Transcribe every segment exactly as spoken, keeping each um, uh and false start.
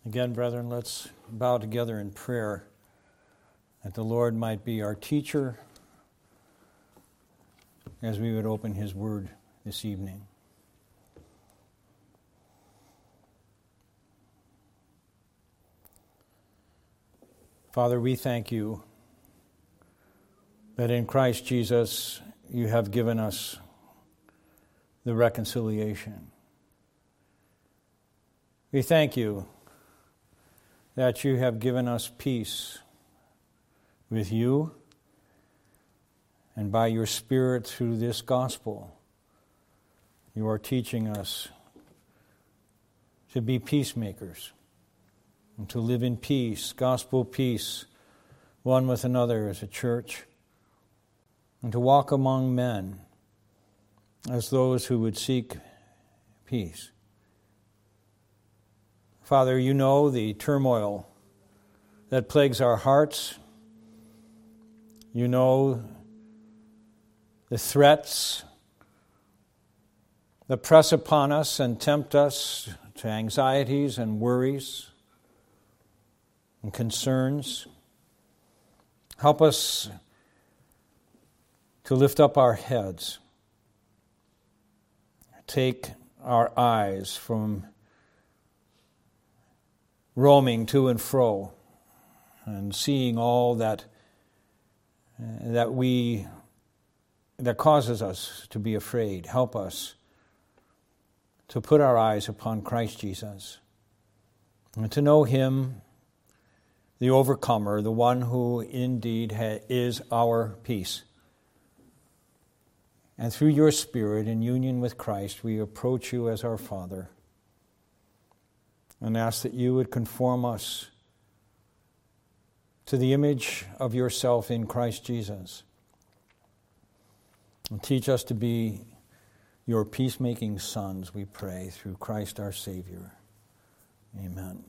Again, brethren, let's bow together in prayer that the Lord might be our teacher as we would open His Word this evening. Father, we thank you that in Christ Jesus you have given us the reconciliation. We thank you that you have given us peace with you and by your Spirit through this gospel. You are teaching us to be peacemakers and to live in peace, gospel peace, one with another as a church, and to walk among men as those who would seek peace. Father, you know the turmoil that plagues our hearts. You know the threats that press upon us and tempt us to anxieties and worries and concerns. Help us to lift up our heads, take our eyes from roaming to and fro and seeing all that uh, that we that causes us to be afraid. Help us to put our eyes upon Christ Jesus and to know Him, the overcomer, the one who indeed ha- is our peace. And through your Spirit, in union with Christ, we approach you as our Father and ask that you would conform us to the image of yourself in Christ Jesus. And teach us to be your peacemaking sons, we pray, through Christ our Savior. Amen.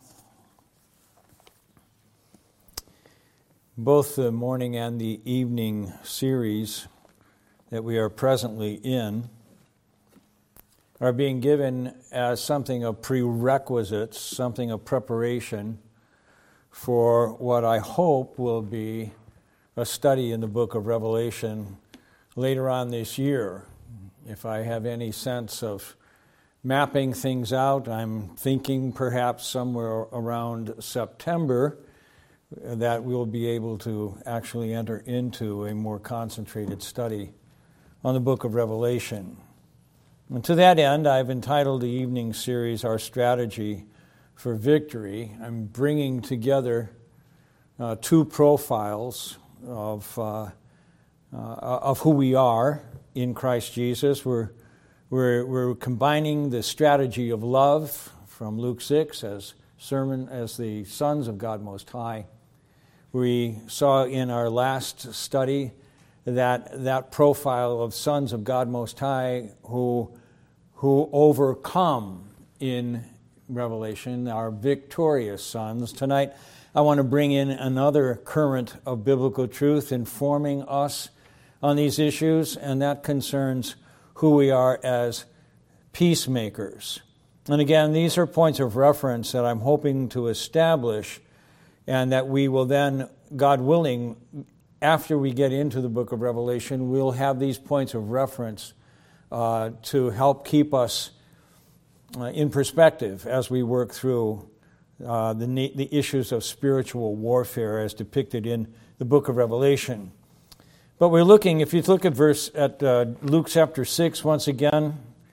Both the morning and the evening series that we are presently in are being given as something of prerequisites, something of preparation for what I hope will be a study in the book of Revelation later on this year. If I have any sense of mapping things out, I'm thinking perhaps somewhere around September that we'll be able to actually enter into a more concentrated study on the book of Revelation. And to that end, I've entitled the evening series, Our Strategy for Victory. I'm bringing together uh, two profiles of uh, uh, of who we are in Christ Jesus. We're, we're, we're combining the strategy of love from Luke six as sermon as the sons of God Most High. We saw in our last study that that profile of sons of God Most High who who overcome in Revelation are victorious sons. Tonight, I want to bring in another current of biblical truth informing us on these issues, and that concerns who we are as peacemakers. And again, these are points of reference that I'm hoping to establish, and that we will then, God willing, after we get into the book of Revelation, we'll have these points of reference uh, to help keep us uh, in perspective as we work through uh, the, the issues of spiritual warfare as depicted in the book of Revelation. But we're looking, if you look at verse at uh, Luke chapter six once again,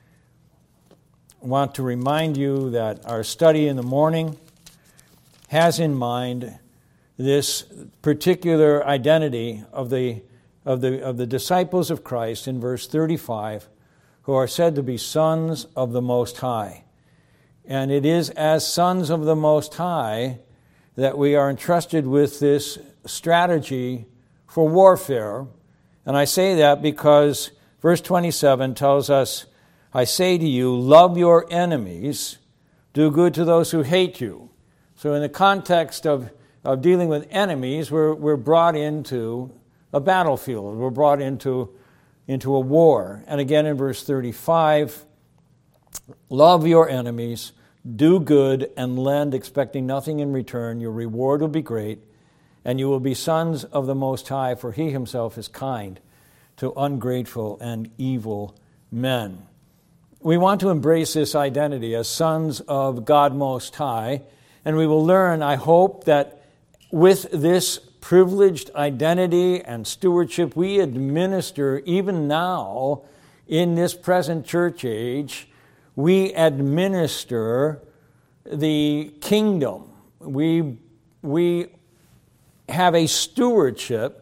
I want to remind you that our study in the morning has in mind this particular identity of the of the of the disciples of Christ in verse thirty-five, who are said to be sons of the Most High. And it is as sons of the Most High that we are entrusted with this strategy for warfare. And I say that because verse twenty-seven tells us, I say to you, love your enemies, do good to those who hate you. So in the context of of dealing with enemies, we're, we're brought into a battlefield. We're brought into, into a war. And again in verse thirty-five, love your enemies, do good, and lend, expecting nothing in return. Your reward will be great, and you will be sons of the Most High, for he himself is kind to ungrateful and evil men. We want to embrace this identity as sons of God Most High, and we will learn, I hope, that with this privileged identity and stewardship, we administer, even now, in this present church age, we administer the kingdom. We, we have a stewardship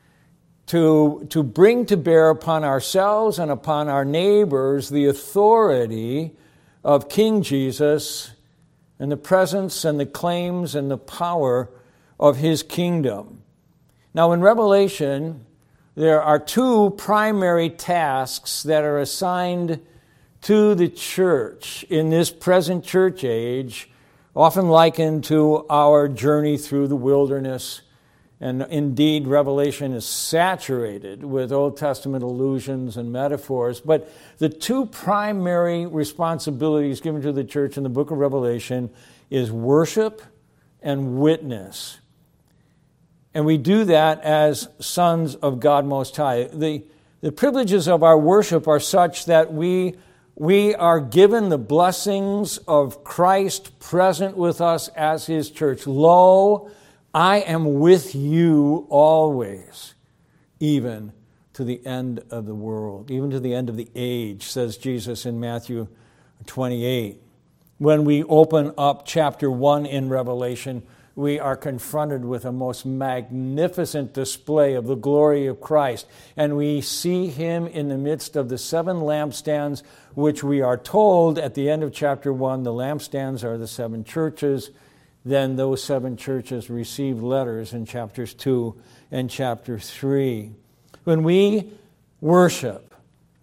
to, to bring to bear upon ourselves and upon our neighbors the authority of King Jesus and the presence and the claims and the power of his kingdom. Now, in Revelation, there are two primary tasks that are assigned to the church in this present church age, often likened to our journey through the wilderness. And indeed, Revelation is saturated with Old Testament allusions and metaphors. But the two primary responsibilities given to the church in the book of Revelation is worship and witness. And we do that as sons of God Most High. The, the privileges of our worship are such that we, we are given the blessings of Christ present with us as his church. Lo, I am with you always, even to the end of the world, even to the end of the age, says Jesus in Matthew twenty-eight. When we open up chapter one in Revelation, we are confronted with a most magnificent display of the glory of Christ. And we see him in the midst of the seven lampstands, which we are told at the end of chapter one, the lampstands are the seven churches. Then those seven churches receive letters in chapters two and chapter three. When we worship,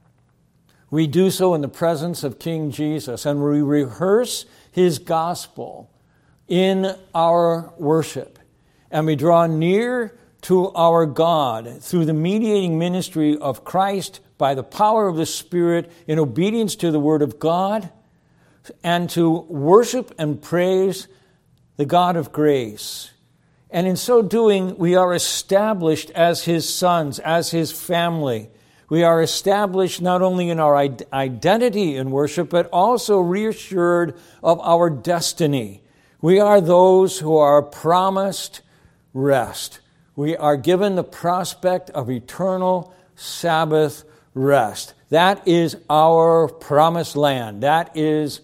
we do so in the presence of King Jesus, and we rehearse his gospel in our worship. And we draw near to our God through the mediating ministry of Christ by the power of the Spirit in obedience to the Word of God, and to worship and praise the God of grace. And in so doing, we are established as his sons, as his family. We are established not only in our identity in worship, but also reassured of our destiny. We are those who are promised rest. We are given the prospect of eternal Sabbath rest. That is our promised land. That is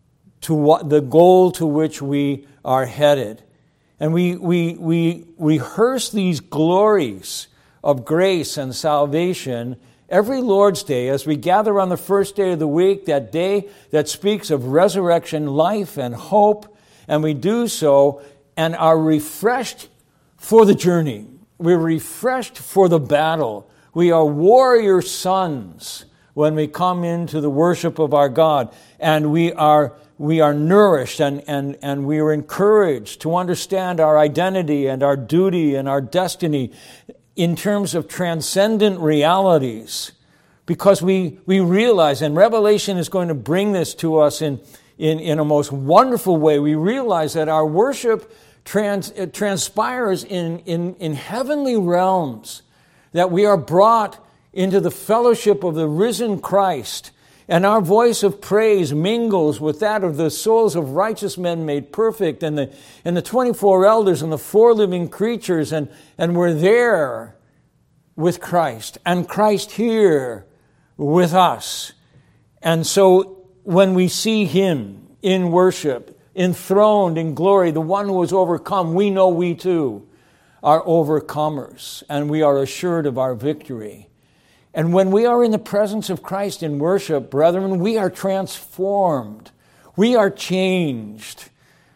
to what the goal to which we are headed. And we, we, we rehearse these glories of grace and salvation every Lord's Day as we gather on the first day of the week, that day that speaks of resurrection, life, and hope. And we do so and are refreshed for the journey. We're refreshed for the battle. We are warrior sons when we come into the worship of our God. And we are we are nourished and, and, and we are encouraged to understand our identity and our duty and our destiny in terms of transcendent realities. Because we, we realize, and Revelation is going to bring this to us in In, in a most wonderful way, we realize that our worship trans, it transpires in, in, in heavenly realms, that we are brought into the fellowship of the risen Christ, and our voice of praise mingles with that of the souls of righteous men made perfect, and the, and the twenty-four elders and the four living creatures, and, and we're there with Christ, and Christ here with us. And so when we see him in worship, enthroned in glory, the one who has overcome, we know we too are overcomers, and we are assured of our victory. And when we are in the presence of Christ in worship, brethren, we are transformed. We are changed.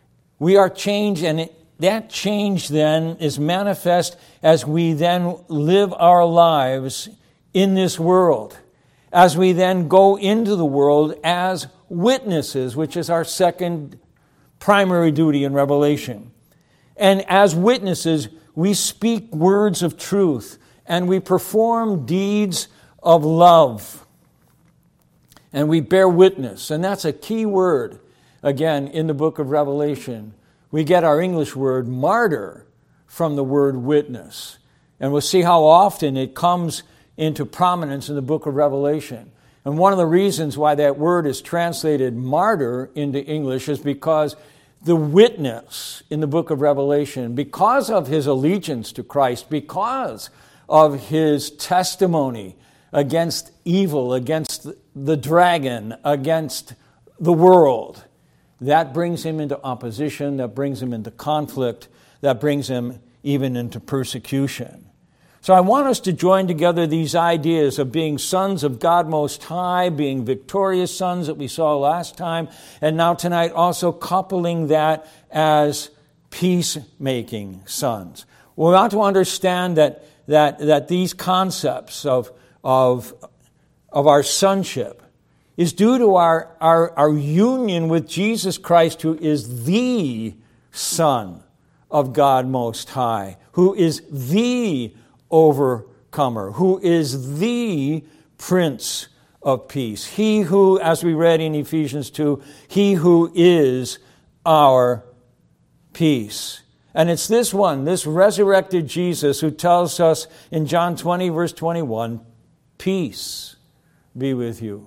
We are changed, and it, that change then is manifest as we then live our lives in this world, as we then go into the world as witnesses, which is our second primary duty in Revelation. And as witnesses, we speak words of truth, and we perform deeds of love. And we bear witness, and that's a key word. again in the book of Revelation. We get our English word martyr from the word witness. And we'll see how often it comes into prominence in the book of Revelation. And one of the reasons why that word is translated martyr into English is because the witness in the book of Revelation, because of his allegiance to Christ, because of his testimony against evil, against the dragon, against the world, that brings him into opposition, that brings him into conflict, that brings him even into persecution. So I want us to join together these ideas of being sons of God Most High, being victorious sons that we saw last time, and now tonight also coupling that as peacemaking sons. We want to understand that that that these concepts of of of our sonship is due to our, our, our union with Jesus Christ, who is the Son of God Most High, who is the overcomer, who is the Prince of Peace. He who, as we read in Ephesians two, he who is our peace. And it's this one, this resurrected Jesus, who tells us in John twenty, verse twenty-one, peace be with you.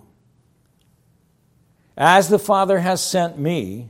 As the Father has sent me,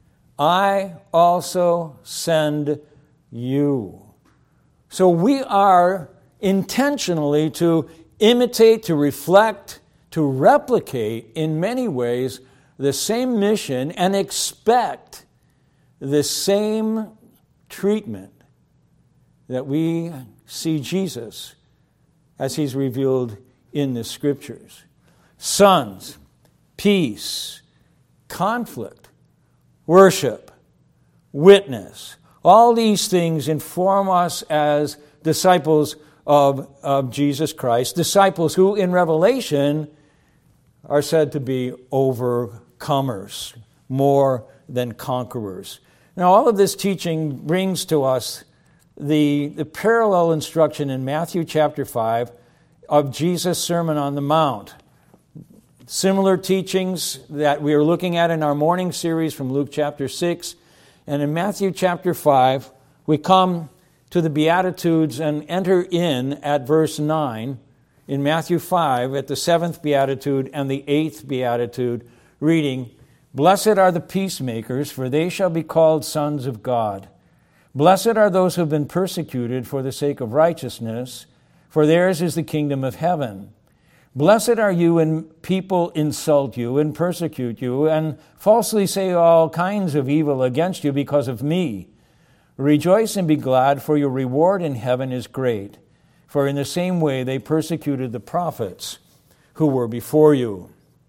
I also send you. So we are intentionally to imitate, to reflect, to replicate in many ways the same mission and expect the same treatment that we see Jesus as he's revealed in the Scriptures. Sons, peace, conflict, worship, witness. All these things inform us as disciples of, of Jesus Christ, disciples who in Revelation are said to be overcomers, more than conquerors. Now, all of this teaching brings to us the, the parallel instruction in Matthew chapter five of Jesus' Sermon on the Mount. Similar teachings that we are looking at in our morning series from Luke chapter six. And in Matthew chapter five, we come to the Beatitudes and enter in at verse nine in Matthew five at the seventh Beatitude and the eighth Beatitude, reading, "Blessed are the peacemakers, for they shall be called sons of God. Blessed are those who have been persecuted for the sake of righteousness, for theirs is the kingdom of heaven. Blessed are you when people insult you and persecute you and falsely say all kinds of evil against you because of me. Rejoice and be glad, for your reward in heaven is great. For in the same way they persecuted the prophets who were before you."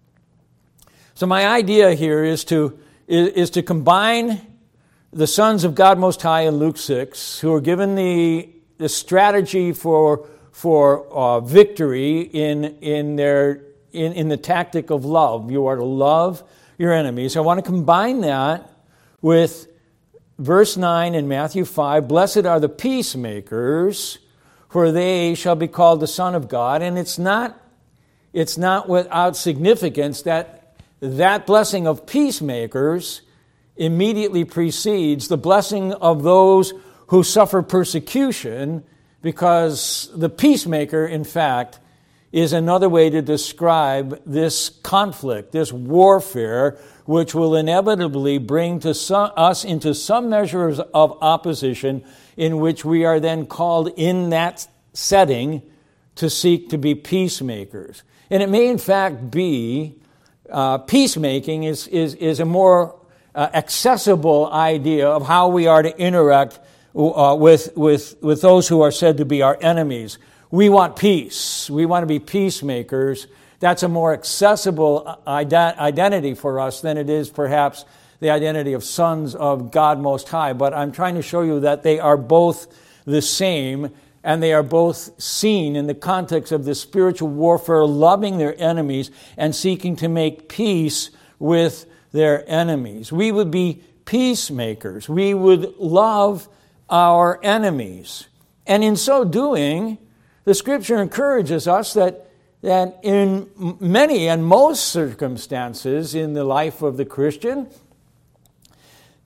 So my idea here is to is, is to combine the sons of God Most High in Luke six, who are given the the strategy for for uh, victory in in their in, in the tactic of love. You are to love your enemies. I want to combine that with verse nine in Matthew five. Blessed are the peacemakers, for they shall be called the Son of God. And it's not it's not without significance that that blessing of peacemakers immediately precedes the blessing of those who suffer persecution, because the peacemaker, in fact, is another way to describe this conflict, this warfare, which will inevitably bring to some, us into some measures of opposition, in which we are then called in that setting to seek to be peacemakers. And it may, in fact, be uh, peacemaking is, is, is a more uh, accessible idea of how we are to interact Uh, with, with, with those who are said to be our enemies. We want peace. We want to be peacemakers. That's a more accessible ident- identity for us than it is perhaps the identity of sons of God Most High. But I'm trying to show you that they are both the same, and they are both seen in the context of this spiritual warfare, loving their enemies and seeking to make peace with their enemies. We would be peacemakers. We would love our enemies. And in so doing, the Scripture encourages us that, that in many and most circumstances in the life of the Christian,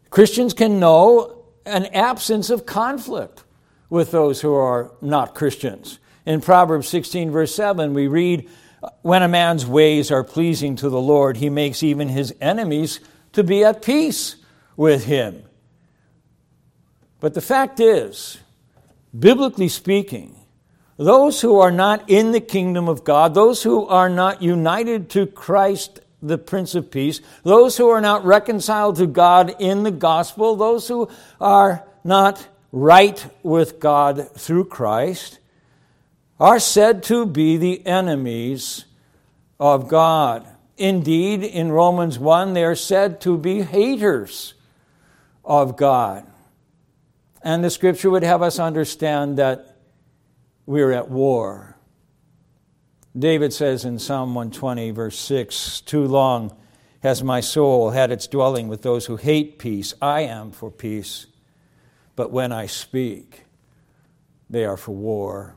Christians can know an absence of conflict with those who are not Christians. In Proverbs sixteen, verse seven, we read, when a man's ways are pleasing to the Lord, he makes even his enemies to be at peace with him. But the fact is, biblically speaking, those who are not in the kingdom of God, those who are not united to Christ, the Prince of Peace, those who are not reconciled to God in the gospel, those who are not right with God through Christ, are said to be the enemies of God. Indeed, in Romans one, they are said to be haters of God. And the Scripture would have us understand that we're at war. David says in Psalm one twenty, verse six, too long has my soul had its dwelling with those who hate peace. I am for peace, but when I speak, they are for war.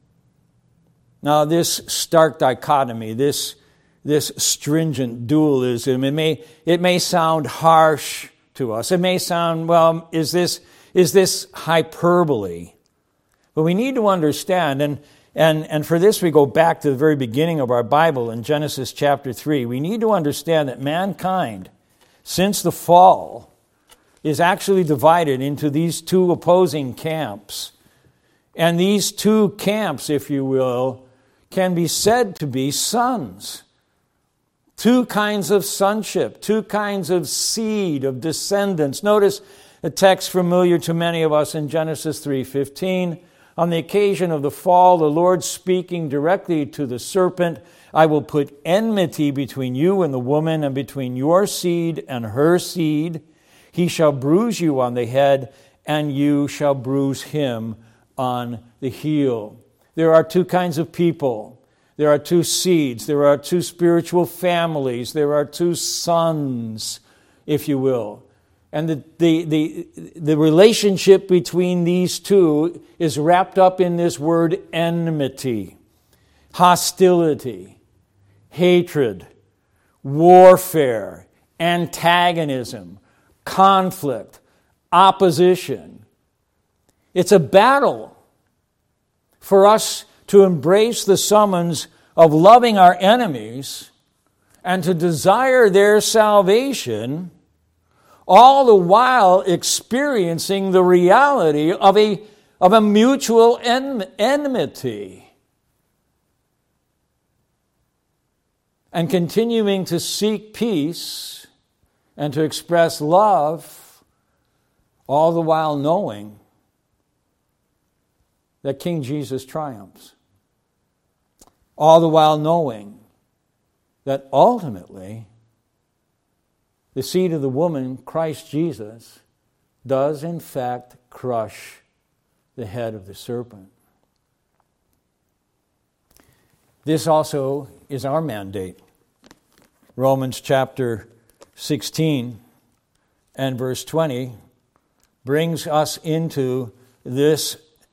Now, this stark dichotomy, this, this stringent dualism, it may, it may sound harsh to us. It may sound, well, is this, is this hyperbole? But we need to understand, and, and, and for this we go back to the very beginning of our Bible in Genesis chapter three. We need to understand that mankind, since the fall, is actually divided into these two opposing camps. And these two camps, if you will, can be said to be sons. Two kinds of sonship, two kinds of seed, of descendants. Notice a text familiar to many of us in Genesis three fifteen. On the occasion of the fall, the Lord speaking directly to the serpent, I will put enmity between you and the woman, and between your seed and her seed. He shall bruise you on the head, and you shall bruise him on the heel. There are two kinds of people. There are two seeds. There are two spiritual families. There are two sons, if you will. And the, the, the, the relationship between these two is wrapped up in this word enmity, hostility, hatred, warfare, antagonism, conflict, opposition. It's a battle for us to embrace the summons of loving our enemies and to desire their salvation, all the while experiencing the reality of a, of a mutual en- enmity. And continuing to seek peace and to express love, all the while knowing that King Jesus triumphs. All the while knowing that ultimately the seed of the woman, Christ Jesus, does in fact crush the head of the serpent. This also is our mandate. Romans chapter sixteen and verse twenty brings us into this,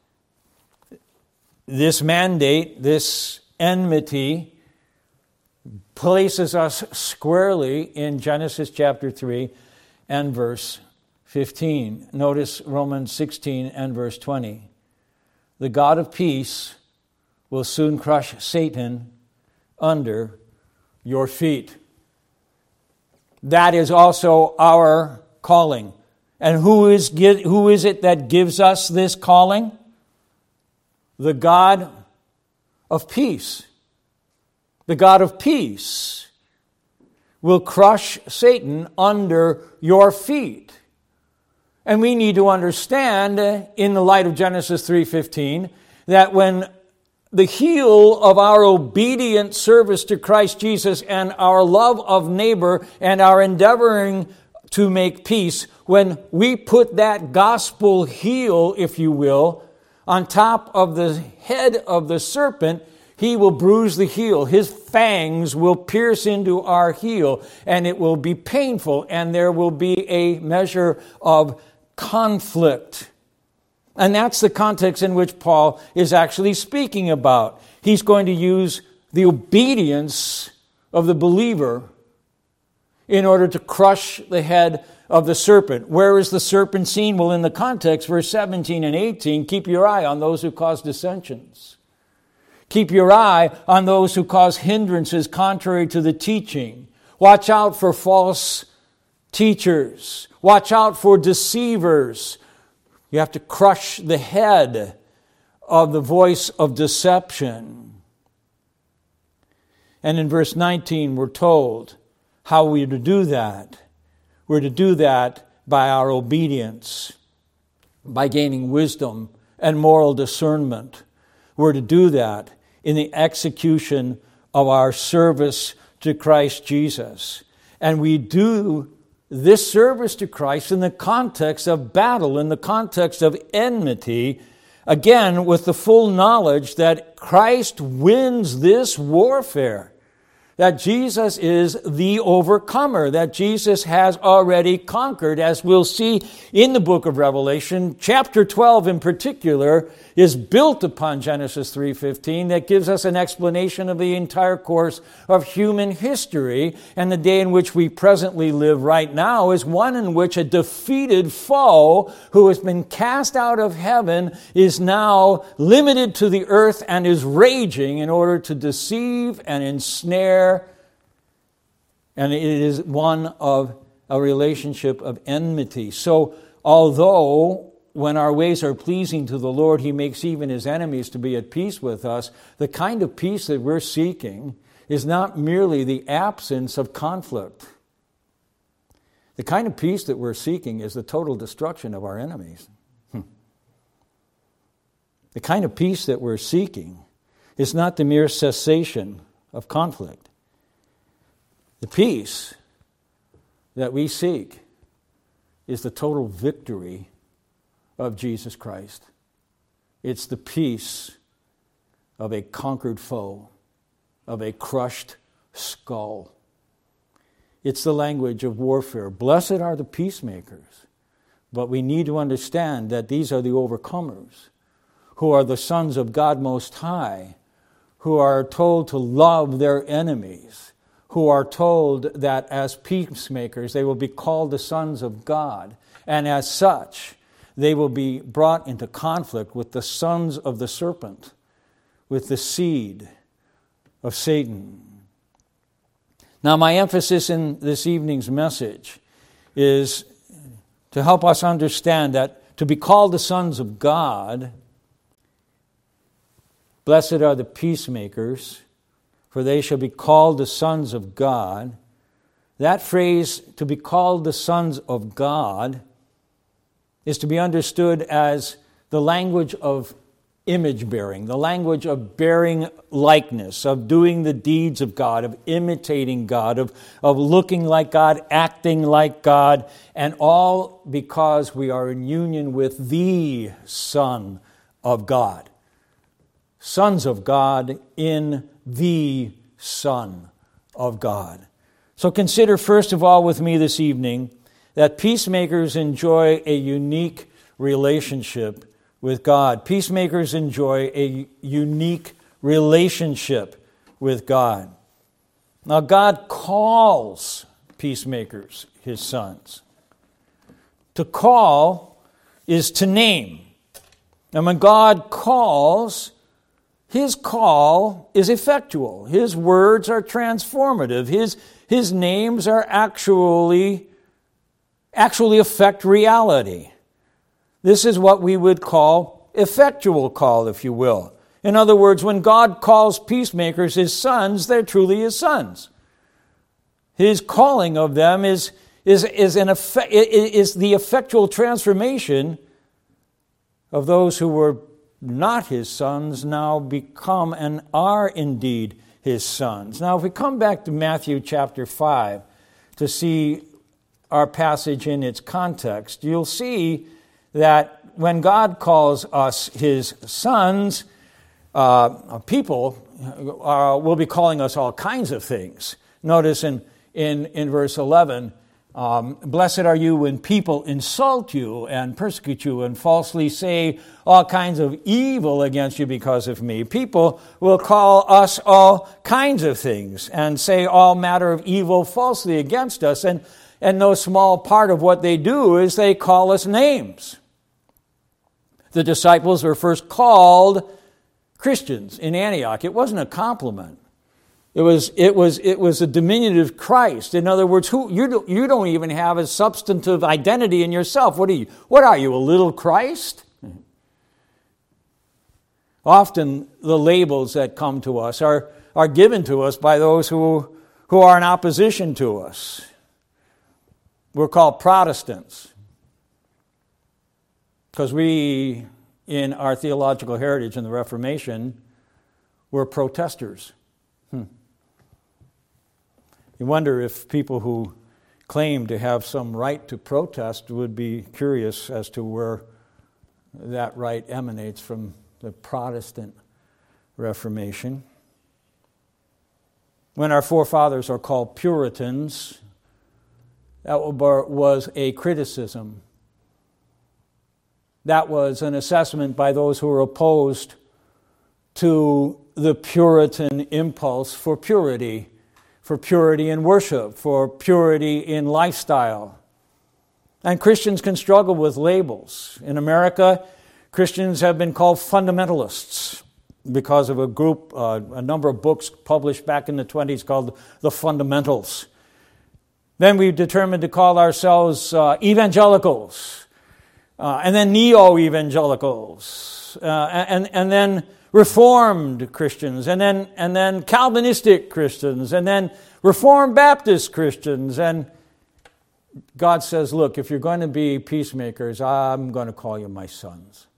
this mandate, this enmity, places us squarely in Genesis chapter three and verse fifteen. Notice Romans sixteen and verse twenty. The God of peace will soon crush Satan under your feet. That is also our calling. And who is who is it that gives us this calling? The God of peace. The God of peace will crush Satan under your feet. And we need to understand, in the light of Genesis three fifteen, that when the heel of our obedient service to Christ Jesus and our love of neighbor and our endeavoring to make peace, when we put that gospel heel, if you will, on top of the head of the serpent, he will bruise the heel. His fangs will pierce into our heel, and it will be painful, and there will be a measure of conflict. And that's the context in which Paul is actually speaking about. He's going to use the obedience of the believer in order to crush the head of the serpent. Where is the serpent seen? Well, in the context, verse seventeen and eighteen, keep your eye on those who cause dissensions. Keep your eye on those who cause hindrances contrary to the teaching. Watch out for false teachers. Watch out for deceivers. You have to crush the head of the voice of deception. And in verse nineteen, we're told how we're to do that. We're to do that by our obedience, by gaining wisdom and moral discernment. We're to do that in the execution of our service to Christ Jesus. And we do this service to Christ in the context of battle, in the context of enmity, again, with the full knowledge that Christ wins this warfare, that Jesus is the overcomer, that Jesus has already conquered, as we'll see in the book of Revelation. Chapter twelve in particular is built upon Genesis three fifteen, that gives us an explanation of the entire course of human history. And the day in which we presently live right now is one in which a defeated foe who has been cast out of heaven is now limited to the earth and is raging in order to deceive and ensnare. And it is one of a relationship of enmity. So although when our ways are pleasing to the Lord, He makes even His enemies to be at peace with us, the kind of peace that we're seeking is not merely the absence of conflict. The kind of peace that we're seeking is the total destruction of our enemies. The kind of peace that we're seeking is not the mere cessation of conflict. The peace that we seek is the total victory of Jesus Christ. It's the peace of a conquered foe, of a crushed skull. It's the language of warfare. Blessed are the peacemakers. But we need to understand that these are the overcomers, who are the sons of God Most High, who are told to love their enemies, who are told that as peacemakers they will be called the sons of God, and as such they will be brought into conflict with the sons of the serpent, with the seed of Satan. Now, my emphasis in this evening's message is to help us understand that to be called the sons of God, blessed are the peacemakers, for they shall be called the sons of God. That phrase, to be called the sons of God, is to be understood as the language of image bearing, the language of bearing likeness, of doing the deeds of God, of imitating God, of, of looking like God, acting like God, and all because we are in union with the Son of God. Sons of God in the Son of God. So consider first of all with me this evening that peacemakers enjoy a unique relationship with God. Peacemakers enjoy a unique relationship with God. Now, God calls peacemakers His sons. To call is to name. And when God calls, His call is effectual. His words are transformative. His, his names are actually, actually affect reality. This is what we would call effectual call, if you will. In other words, when God calls peacemakers His sons, they're truly His sons. His calling of them is, is, is, an effect, is the effectual transformation of those who were not His sons, now become and are indeed His sons. Now, if we come back to Matthew chapter five to see our passage in its context, you'll see that when God calls us His sons, uh, people uh, will be calling us all kinds of things. Notice in, in, in verse eleven, Um, blessed are you when people insult you and persecute you and falsely say all kinds of evil against you because of me. People will call us all kinds of things and say all matter of evil falsely against us. And, And no small part of what they do is they call us names. The disciples were first called Christians in Antioch. It wasn't a compliment. It was it was it was a diminutive Christ. In other words, who you don't, you don't even have a substantive identity in yourself. What are you? What are you? A little Christ? Often the labels that come to us are, are given to us by those who, who are in opposition to us. We're called Protestants because we, in our theological heritage in the Reformation, were protesters. Hmm. You wonder if people who claim to have some right to protest would be curious as to where that right emanates from the Protestant Reformation. When our forefathers are called Puritans, that was a criticism. That was an assessment by those who were opposed to the Puritan impulse for purity, for purity in worship, for purity in lifestyle. And Christians can struggle with labels. In America, Christians have been called fundamentalists because of a group, uh, a number of books published back in the twenties called The Fundamentals. Then we determined to call ourselves uh, evangelicals, uh, and then neo-evangelicals, uh, and, and then Reformed Christians, and then, and then Calvinistic Christians, and then Reformed Baptist Christians. And God says, look, if you're going to be peacemakers, I'm going to call you my sons.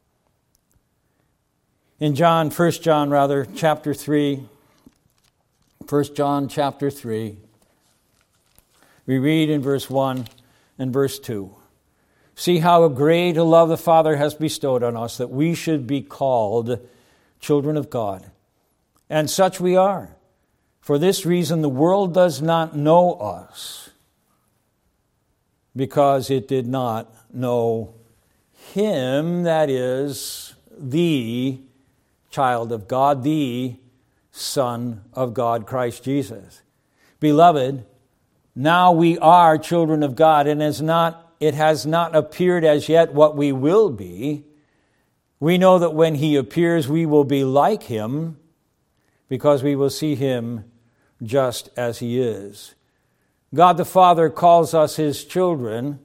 In John, First John rather, chapter three, First John chapter three, we read in verse one and verse two, see how great a love the Father has bestowed on us that we should be called children of God. And such we are. For this reason the world does not know us, because it did not know Him, that is, the child of God, the Son of God, Christ Jesus. Beloved, now we are children of God, and as not, it has not appeared as yet what we will be. We know that when He appears, we will be like Him, because we will see Him just as He is. God the Father calls us His children,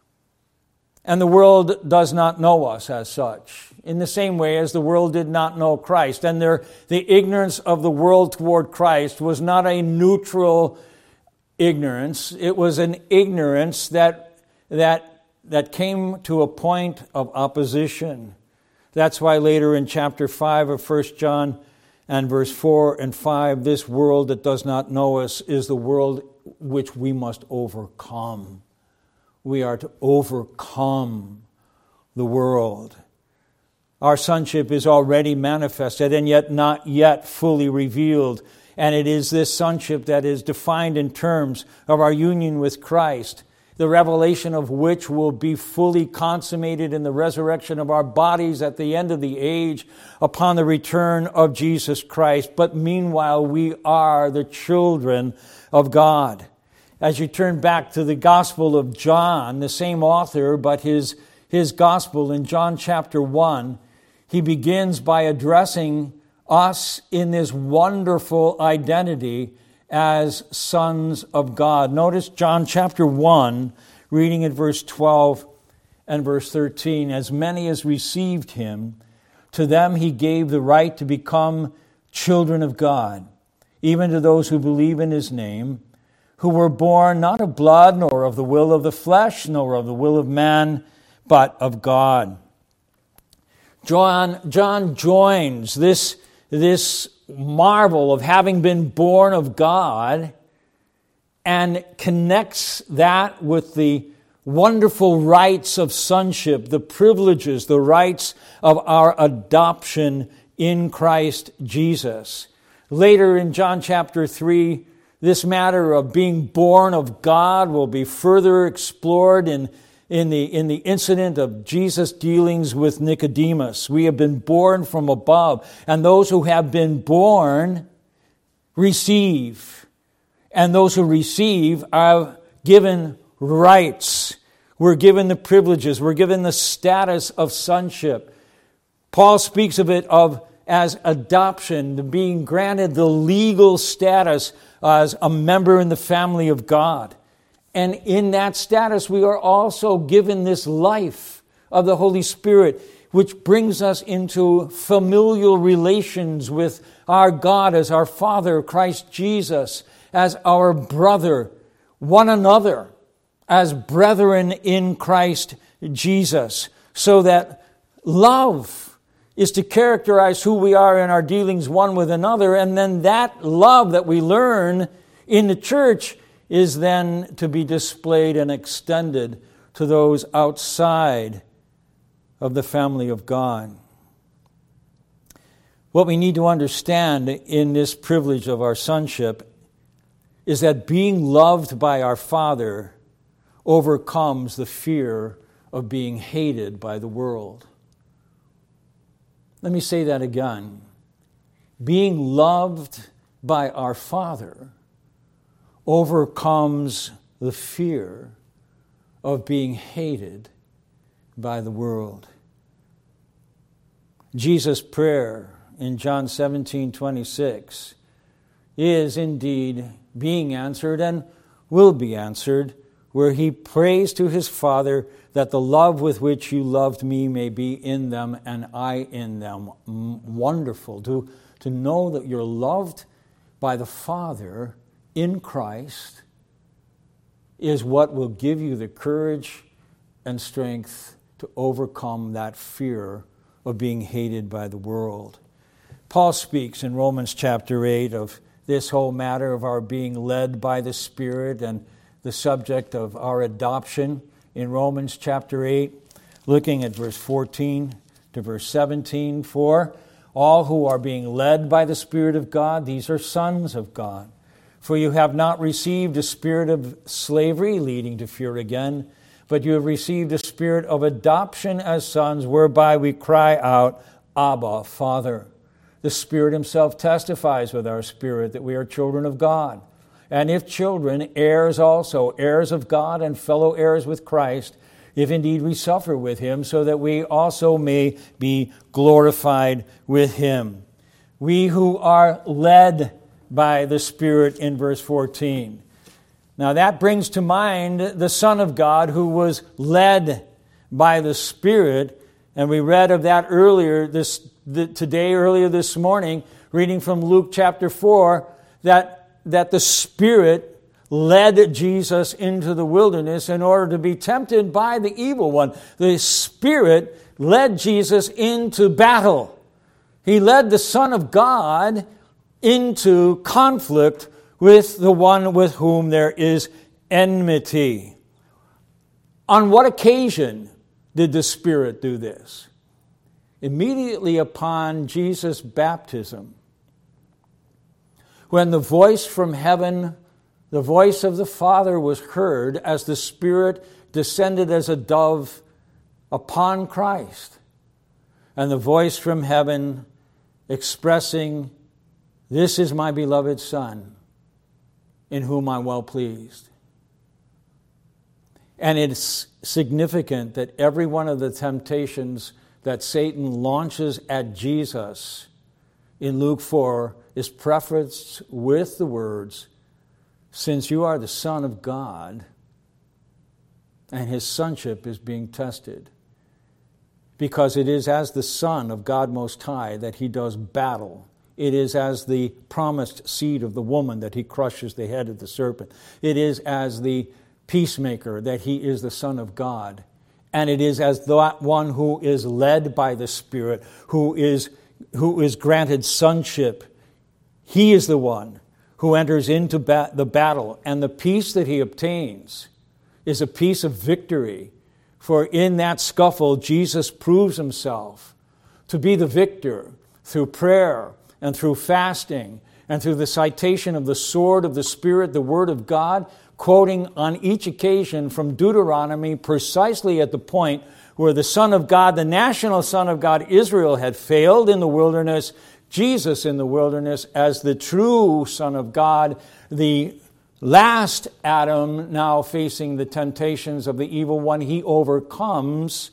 and the world does not know us as such, in the same way as the world did not know Christ. And there, the ignorance of the world toward Christ was not a neutral ignorance. It was an ignorance that, that, that came to a point of opposition. That's why later in chapter five of First John and verse four and five, this world that does not know us is the world which we must overcome. We are to overcome the world. Our sonship is already manifested and yet not yet fully revealed. And it is this sonship that is defined in terms of our union with Christ, the revelation of which will be fully consummated in the resurrection of our bodies at the end of the age upon the return of Jesus Christ. But meanwhile, we are the children of God. As you turn back to the Gospel of John, the same author, but his, his Gospel in John chapter one, he begins by addressing us in this wonderful identity as sons of God. Notice John chapter one, reading at verse twelve and verse thirteen. As many as received Him, to them He gave the right to become children of God, even to those who believe in His name, who were born not of blood, nor of the will of the flesh, nor of the will of man, but of God. John, John joins this, this marvel of having been born of God and connects that with the wonderful rights of sonship, the privileges, the rights of our adoption in Christ Jesus. Later in John chapter three, this matter of being born of God will be further explored in, in, the, in the incident of Jesus' dealings with Nicodemus. We have been born from above, and those who have been born receive. And those who receive are given rights. We're given the privileges. We're given the status of sonship. Paul speaks of it of as adoption, being granted the legal status as a member in the family of God. And in that status, we are also given this life of the Holy Spirit, which brings us into familial relations with our God as our Father, Christ Jesus, as our brother, one another, as brethren in Christ Jesus, so that love is to characterize who we are in our dealings one with another, and then that love that we learn in the church is then to be displayed and extended to those outside of the family of God. What we need to understand in this privilege of our sonship is that being loved by our Father overcomes the fear of being hated by the world. Let me say that again. Being loved by our Father overcomes the fear of being hated by the world. Jesus' prayer in John seventeen twenty-six is indeed being answered and will be answered, where he prays to his Father that the love with which you loved me may be in them and I in them. Wonderful to, to know that you're loved by the Father in Christ is what will give you the courage and strength to overcome that fear of being hated by the world. Paul speaks in Romans chapter eight of this whole matter of our being led by the Spirit and the subject of our adoption in Romans chapter eight, looking at verse fourteen to verse seventeen. For all who are being led by the Spirit of God, these are sons of God. For you have not received a spirit of slavery, leading to fear again, but you have received a spirit of adoption as sons, whereby we cry out, Abba, Father. The Spirit himself testifies with our spirit that we are children of God. And if children, heirs also, heirs of God and fellow heirs with Christ, if indeed we suffer with him, so that we also may be glorified with him. We who are led by the Spirit in verse fourteen. Now that brings to mind the Son of God who was led by the Spirit, and we read of that earlier this the, today, earlier this morning, reading from Luke chapter four, that that the Spirit led Jesus into the wilderness in order to be tempted by the evil one. The Spirit led Jesus into battle. He led the Son of God into conflict with the one with whom there is enmity. On what occasion did the Spirit do this? Immediately upon Jesus' baptism, when the voice from heaven, the voice of the Father, was heard as the Spirit descended as a dove upon Christ, and the voice from heaven expressing, "This is my beloved Son, in whom I'm well pleased." And it's significant that every one of the temptations that Satan launches at Jesus in Luke four is prefaced with the words, "Since you are the Son of God," and his sonship is being tested. Because it is as the Son of God Most High that he does battle. It is as the promised seed of the woman that he crushes the head of the serpent. It is as the peacemaker that he is the Son of God. And it is as that one who is led by the Spirit, who is, who is granted sonship. He is the one who enters into ba- the battle. And the peace that he obtains is a peace of victory. For in that scuffle, Jesus proves himself to be the victor through prayer and through fasting and through the citation of the sword of the Spirit, the Word of God, quoting on each occasion from Deuteronomy precisely at the point where the Son of God, the national Son of God, Israel, had failed in the wilderness. Jesus in the wilderness as the true Son of God, the last Adam, now facing the temptations of the evil one, he overcomes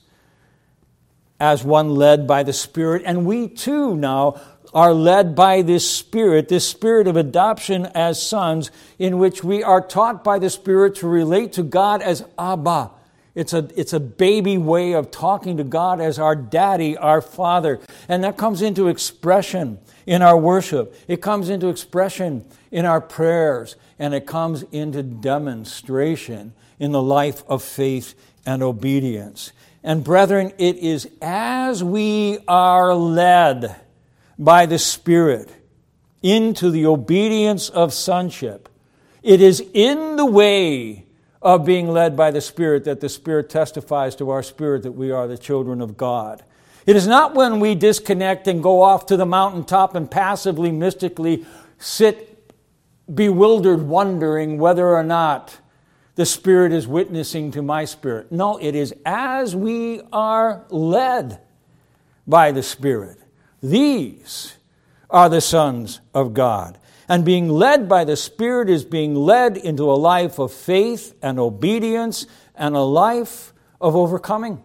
as one led by the Spirit. And we too now are led by this Spirit, this Spirit of adoption as sons, in which we are taught by the Spirit to relate to God as Abba. It's a, it's a baby way of talking to God as our daddy, our father. And that comes into expression in our worship. It comes into expression in our prayers. And it comes into demonstration in the life of faith and obedience. And brethren, it is as we are led by the Spirit into the obedience of sonship, it is in the way of being led by the Spirit that the Spirit testifies to our spirit that we are the children of God. It is not when we disconnect and go off to the mountaintop and passively, mystically sit bewildered, wondering whether or not the Spirit is witnessing to my spirit. No, it is as we are led by the Spirit. These are the sons of God. And being led by the Spirit is being led into a life of faith and obedience and a life of overcoming.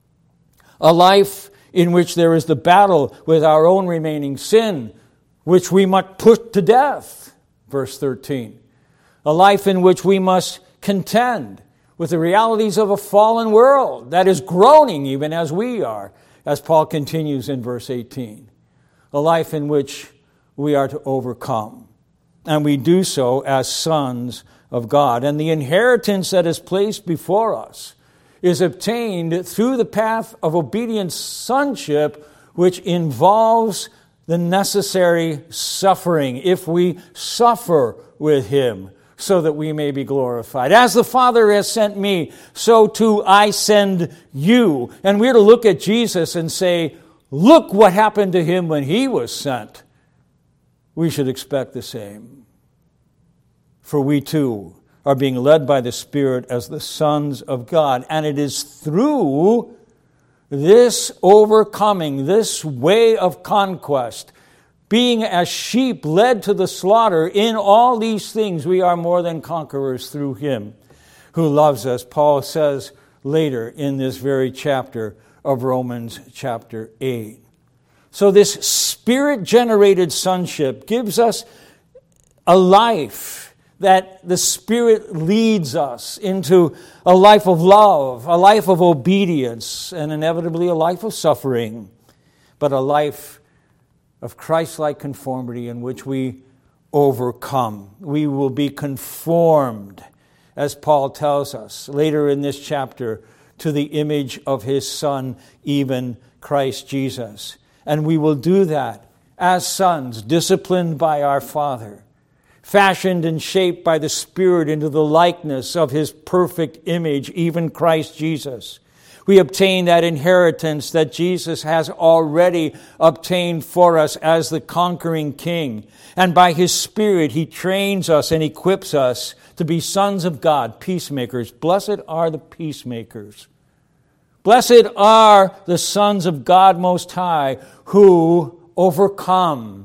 A life in which there is the battle with our own remaining sin, which we must put to death. Verse thirteen. A life in which we must contend with the realities of a fallen world that is groaning even as we are, as Paul continues in verse eighteen. A life in which we are to overcome. And we do so as sons of God. And the inheritance that is placed before us is obtained through the path of obedient sonship, which involves the necessary suffering, if we suffer with Him, so that we may be glorified. As the Father has sent me, so too I send you. And we're to look at Jesus and say, look what happened to Him when He was sent. We should expect the same. For we too are being led by the Spirit as the sons of God. And it is through this overcoming, this way of conquest, being as sheep led to the slaughter, in all these things we are more than conquerors through Him who loves us. Paul says later in this very chapter of Romans chapter eight. So this Spirit-generated sonship gives us a life that the Spirit leads us into a life of love, a life of obedience, and inevitably a life of suffering, but a life of Christ-like conformity in which we overcome. We will be conformed, as Paul tells us later in this chapter, to the image of His Son, even Christ Jesus. And we will do that as sons, disciplined by our Father, fashioned and shaped by the Spirit into the likeness of His perfect image, even Christ Jesus. We obtain that inheritance that Jesus has already obtained for us as the conquering King. And by His Spirit, He trains us and equips us to be sons of God, peacemakers. Blessed are the peacemakers. Blessed are the sons of God Most High who overcome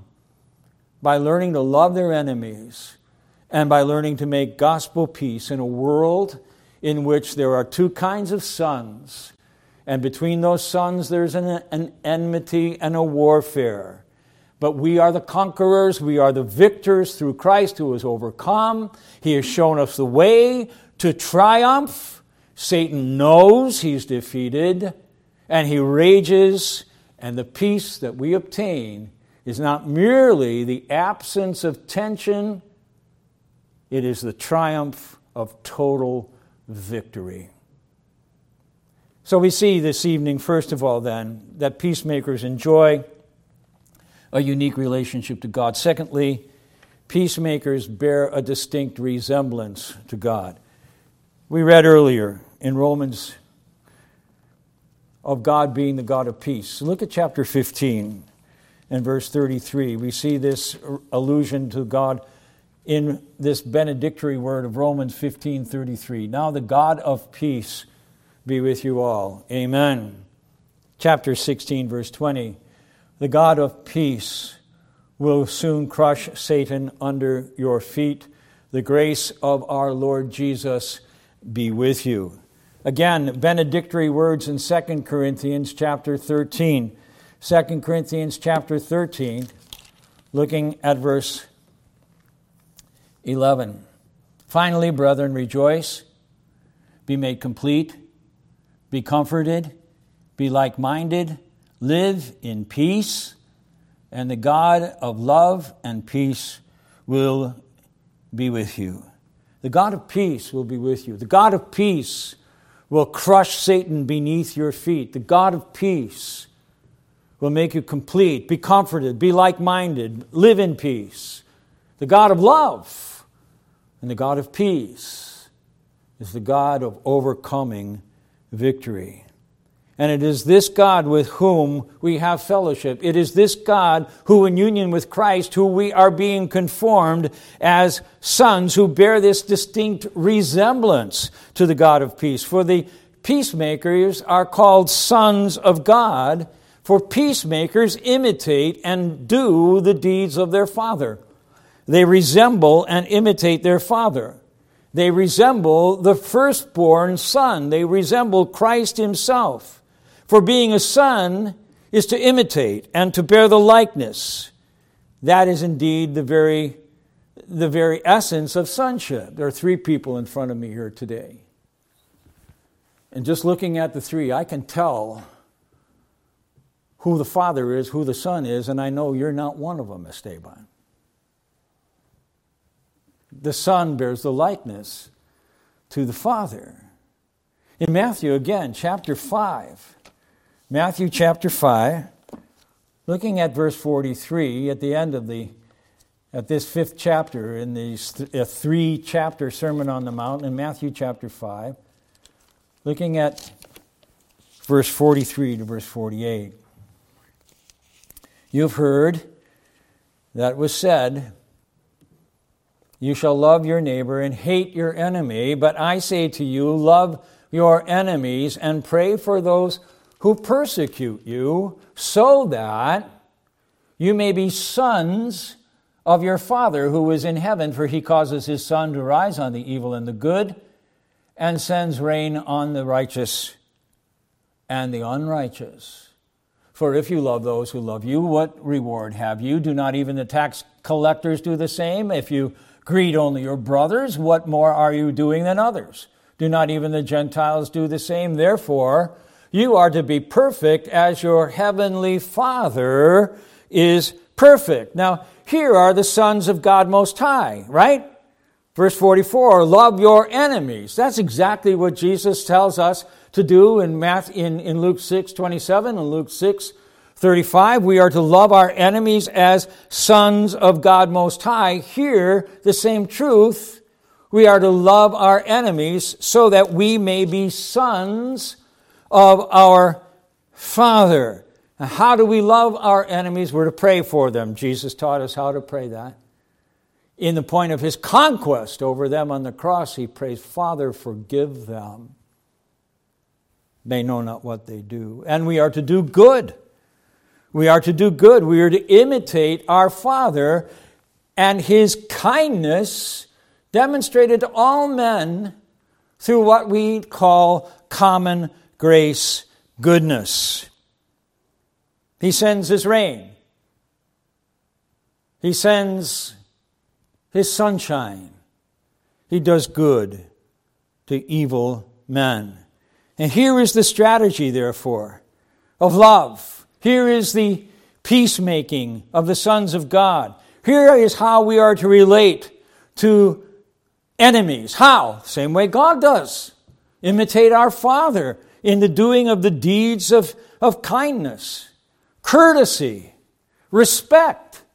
by learning to love their enemies and by learning to make gospel peace in a world in which there are two kinds of sons. And between those sons, there's an, an enmity and a warfare. But we are the conquerors. We are the victors through Christ who has overcome. He has shown us the way to triumph. Satan knows he's defeated, and he rages, and the peace that we obtain is not merely the absence of tension, it is the triumph of total victory. So we see this evening, first of all then, that peacemakers enjoy a unique relationship to God. Secondly, peacemakers bear a distinct resemblance to God. We read earlier in Romans of God being the God of peace. Look at chapter fifteen. In verse thirty-three, we see this allusion to God in this benedictory word of Romans fifteen thirty-three. Now the God of peace be with you all. Amen. Chapter sixteen, verse twenty. The God of peace will soon crush Satan under your feet. The grace of our Lord Jesus be with you. Again, benedictory words in Second Corinthians chapter thirteen. Second Corinthians chapter thirteen, looking at verse eleven. Finally, brethren, rejoice, be made complete, be comforted, be like-minded, live in peace, and the God of love and peace will be with you. The God of peace will be with you. The God of peace will crush Satan beneath your feet. The God of peace will make you complete, be comforted, be like-minded, live in peace. The God of love and the God of peace is the God of overcoming victory. And it is this God with whom we have fellowship. It is this God who, in union with Christ, who we are being conformed as sons who bear this distinct resemblance to the God of peace. For the peacemakers are called sons of God, for peacemakers imitate and do the deeds of their Father. They resemble and imitate their Father. They resemble the firstborn Son. They resemble Christ Himself. For being a son is to imitate and to bear the likeness. That is indeed the very, the very essence of sonship. There are three people in front of me here today. And just looking at the three, I can tell who the Father is, who the Son is, and I know you're not one of them, Esteban. The Son bears the likeness to the Father. In Matthew, again, chapter five, Matthew chapter five, looking at verse forty-three, at the end of the, at this fifth chapter in these th- a three-chapter Sermon on the Mount in Matthew chapter five, looking at verse forty-three to verse forty-eight. You've heard that was said, you shall love your neighbor and hate your enemy, but I say to you, love your enemies and pray for those who persecute you, so that you may be sons of your Father who is in heaven, for He causes His sun to rise on the evil and the good, and sends rain on the righteous and the unrighteous. For if you love those who love you, what reward have you? Do not even the tax collectors do the same? If you greet only your brothers, what more are you doing than others? Do not even the Gentiles do the same? Therefore, you are to be perfect as your heavenly Father is perfect. Now, here are the sons of God Most High, right? Verse forty-four, love your enemies. That's exactly what Jesus tells us to do in, Math, in, in Luke six twenty-seven and Luke six thirty-five. We are to love our enemies as sons of God Most High. Here, the same truth. We are to love our enemies so that we may be sons of our Father. Now, how do we love our enemies? We're to pray for them. Jesus taught us how to pray that. In the point of His conquest over them on the cross, He prays, Father, forgive them. They know not what they do. And we are to do good. We are to do good. We are to imitate our Father and His kindness demonstrated to all men through what we call common grace goodness. He sends His rain. He sends His sunshine. He does good to evil men. And here is the strategy, therefore, of love. Here is the peacemaking of the sons of God. Here is how we are to relate to enemies. How? Same way God does. Imitate our Father in the doing of the deeds of, of kindness, courtesy, respect.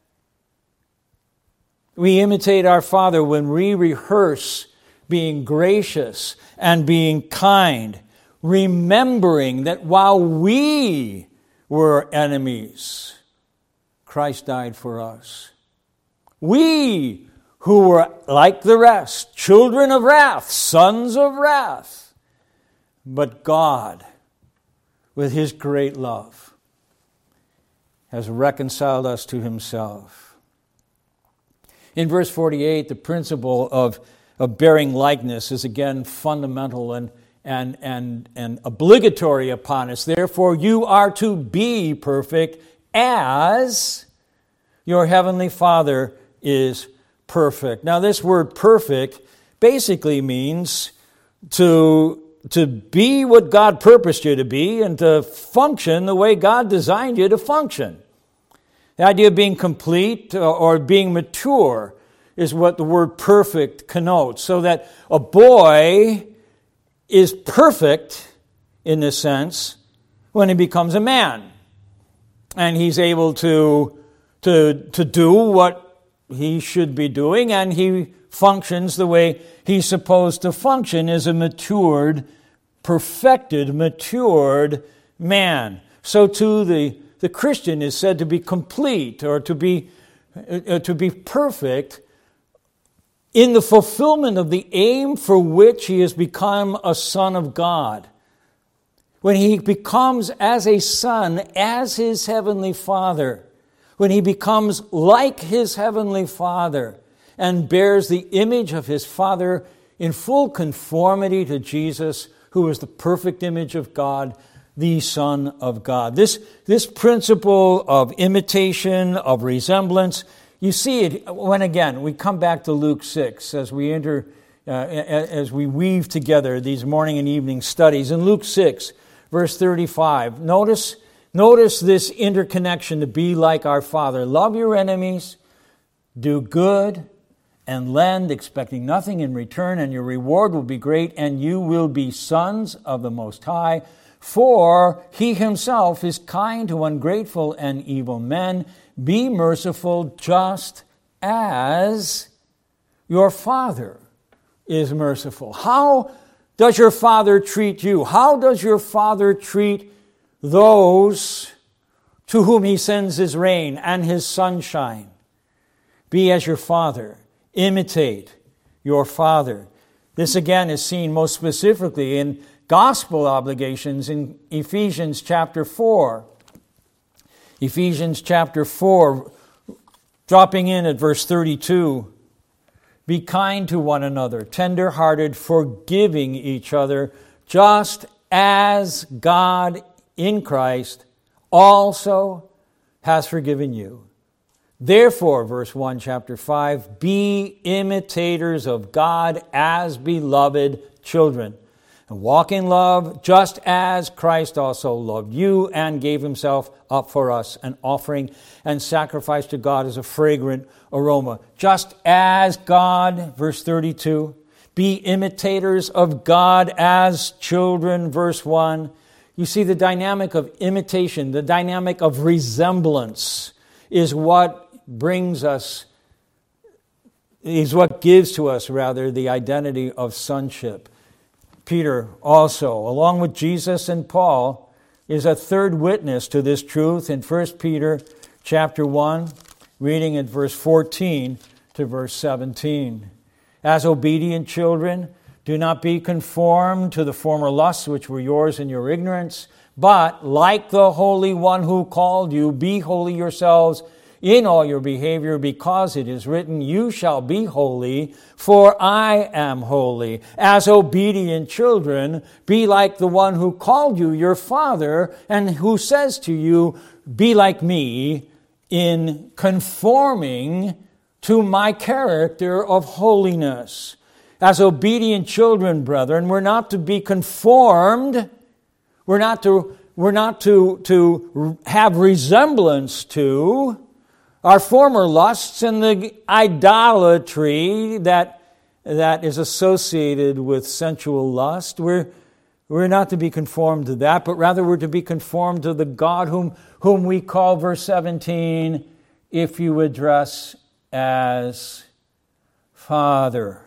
We imitate our Father when we rehearse being gracious and being kind, remembering that while we were enemies, Christ died for us. We who were like the rest, children of wrath, sons of wrath, but God, with His great love, has reconciled us to Himself. In verse forty-eight, the principle of, of bearing likeness is again fundamental and, and, and, and obligatory upon us. Therefore, you are to be perfect as your heavenly Father is perfect. Now, this word perfect basically means to, to be what God purposed you to be and to function the way God designed you to function. The idea of being complete or being mature is what the word perfect connotes. So that a boy is perfect in this sense when he becomes a man. And he's able to, to, to do what he should be doing, and he functions the way he's supposed to function as a matured, perfected, matured man. So too the The Christian is said to be complete or to be uh, to be perfect in the fulfillment of the aim for which he has become a son of God. When he becomes as a son, as his heavenly Father, when he becomes like his heavenly Father and bears the image of his Father in full conformity to Jesus, who is the perfect image of God, the Son of God. This, this principle of imitation, of resemblance, you see it when, again, we come back to Luke six as we enter, uh, as we weave together these morning and evening studies. In Luke six, verse thirty-five, notice, notice this interconnection to be like our Father. Love your enemies, do good, and lend, expecting nothing in return, and your reward will be great, and you will be sons of the Most High. For he himself is kind to ungrateful and evil men. Be merciful just as your Father is merciful. How does your Father treat you? How does your Father treat those to whom he sends his rain and his sunshine? Be as your Father. Imitate your Father. This again is seen most specifically in gospel obligations in Ephesians chapter four. Ephesians chapter four, dropping in at verse thirty-two. Be kind to one another, tender-hearted, forgiving each other, just as God in Christ also has forgiven you. Therefore, verse one, chapter five, be imitators of God as beloved children. And walk in love, just as Christ also loved you and gave himself up for us, an offering and sacrifice to God as a fragrant aroma. Just as God, verse thirty-two, be imitators of God as children, verse one. You see, the dynamic of imitation, the dynamic of resemblance is what brings us, is what gives to us, rather, the identity of sonship. Peter also, along with Jesus and Paul, is a third witness to this truth in First Peter chapter one, reading at verse fourteen to verse seventeen. As obedient children, do not be conformed to the former lusts which were yours in your ignorance, but like the Holy One who called you, be holy yourselves in all your behavior, because it is written, you shall be holy, for I am holy. As obedient children, be like the one who called you your Father, and who says to you, be like me in conforming to my character of holiness. As obedient children, brethren, we're not to be conformed, we're not to, we're not to, to have resemblance to our former lusts and the idolatry that, that is associated with sensual lust. We're, we're not to be conformed to that, but rather we're to be conformed to the God whom, whom we call, verse seventeen, if you address as Father.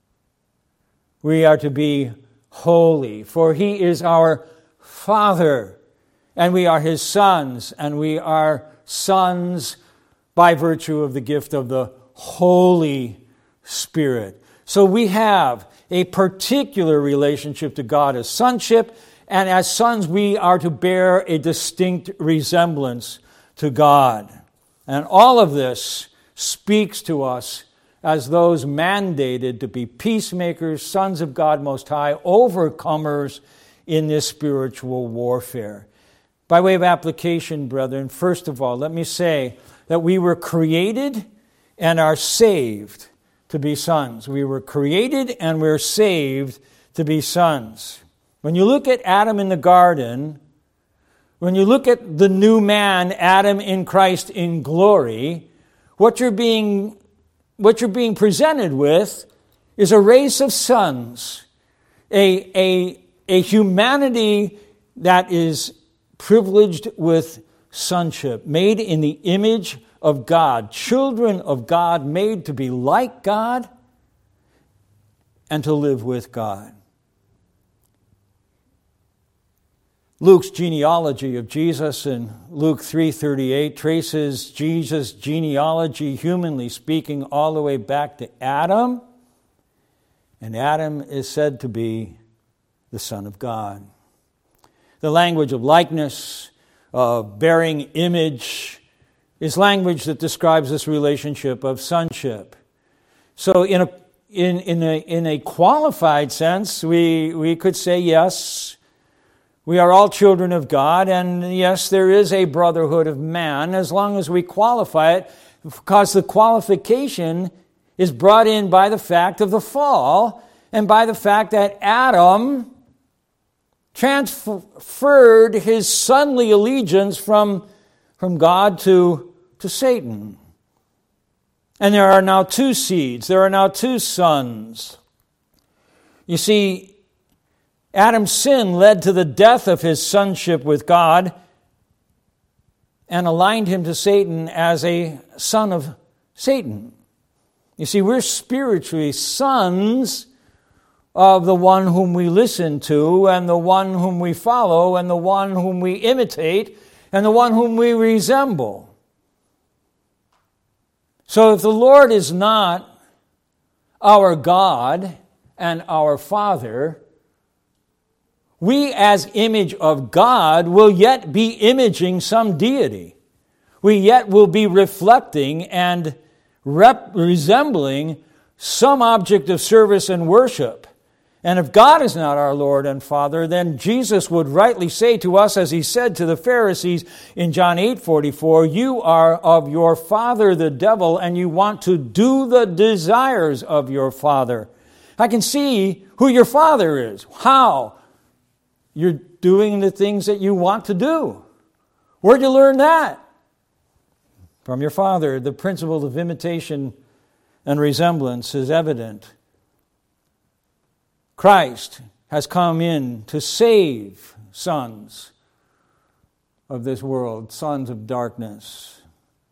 We are to be holy, for he is our Father, and we are his sons, and we are sons by virtue of the gift of the Holy Spirit. So we have a particular relationship to God as sonship, and as sons we are to bear a distinct resemblance to God. And all of this speaks to us as those mandated to be peacemakers, sons of God Most High, overcomers in this spiritual warfare. By way of application, brethren, first of all, let me say that we were created and are saved to be sons. We were created and we're saved to be sons. When you look at Adam in the garden, when you look at the new man, Adam in Christ in glory, what you're being What you're being presented with is a race of sons, a, a, a humanity that is privileged with sonship, made in the image of God, children of God, made to be like God and to live with God. Luke's genealogy of Jesus in Luke three thirty-eight traces Jesus' genealogy, humanly speaking, all the way back to Adam. And Adam is said to be the Son of God. The language of likeness, of bearing image, is language that describes this relationship of sonship. So in a, in, in a, in a qualified sense, we, we could say yes, we are all children of God, and yes, there is a brotherhood of man, as long as we qualify it, because the qualification is brought in by the fact of the fall, and by the fact that Adam transferred his sonly allegiance from, from God to, to Satan. And there are now two seeds, there are now two sons. You see, Adam's sin led to the death of his sonship with God and aligned him to Satan as a son of Satan. You see, we're spiritually sons of the one whom we listen to and the one whom we follow and the one whom we imitate and the one whom we resemble. So if the Lord is not our God and our Father, we as image of God will yet be imaging some deity. We yet will be reflecting and rep- resembling some object of service and worship. And if God is not our Lord and Father, then Jesus would rightly say to us, as he said to the Pharisees in John eight forty-four, you are of your father the devil, and you want to do the desires of your father. I can see who your father is. How? You're doing the things that you want to do. Where'd you learn that? From your father. The principle of imitation and resemblance is evident. Christ has come in to save sons of this world, sons of darkness.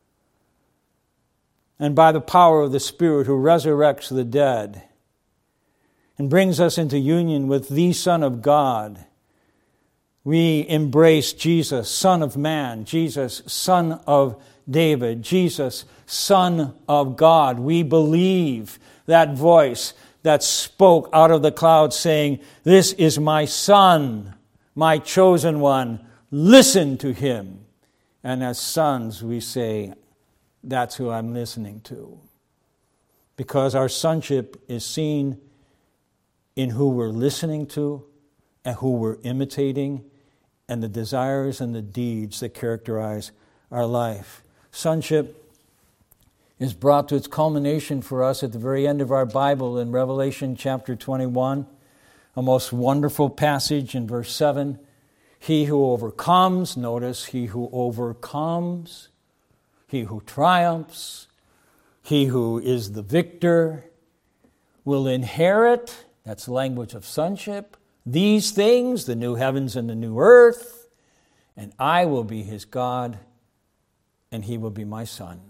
And by the power of the Spirit who resurrects the dead and brings us into union with the Son of God, we embrace Jesus, Son of Man, Jesus, Son of David, Jesus, Son of God. We believe that voice that spoke out of the clouds saying, this is my Son, my chosen one. Listen to him. And as sons, we say, that's who I'm listening to. Because our sonship is seen in who we're listening to and who we're imitating, and the desires and the deeds that characterize our life. Sonship is brought to its culmination for us at the very end of our Bible in Revelation chapter twenty-one, a most wonderful passage in verse seven. He who overcomes, notice, he who overcomes, he who triumphs, he who is the victor, will inherit, that's the language of sonship, these things, the new heavens and the new earth, and I will be his God, and he will be my son.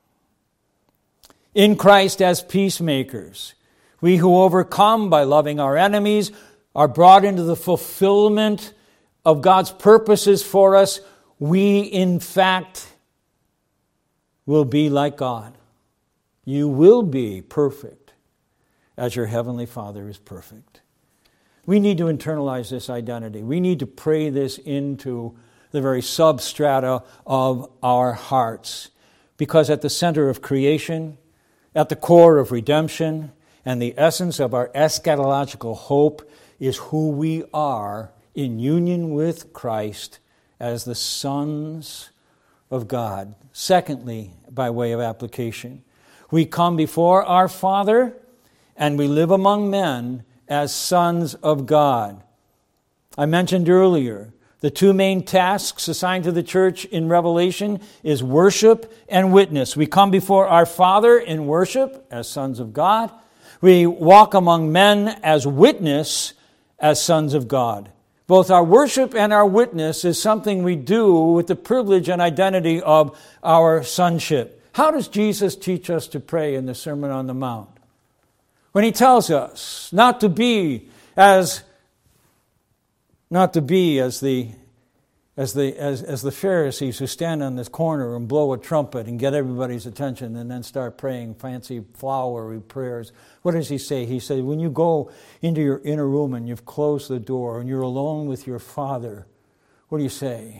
In Christ as peacemakers, we who overcome by loving our enemies are brought into the fulfillment of God's purposes for us. We, in fact, will be like God. You will be perfect as your heavenly Father is perfect. We need to internalize this identity. We need to pray this into the very substrata of our hearts. Because at the center of creation At the core of redemption and the essence of our eschatological hope is who we are in union with Christ as the sons of God. Secondly, by way of application, we come before our Father and we live among men as sons of God. I mentioned earlier, the two main tasks assigned to the church in Revelation is worship and witness. We come before our Father in worship as sons of God. We walk among men as witness as sons of God. Both our worship and our witness is something we do with the privilege and identity of our sonship. How does Jesus teach us to pray in the Sermon on the Mount? When he tells us not to be as not to be as the as the as, as the Pharisees who stand on this corner and blow a trumpet and get everybody's attention and then start praying fancy flowery prayers. What does he say? He said, when you go into your inner room and you've closed the door and you're alone with your Father, what do you say?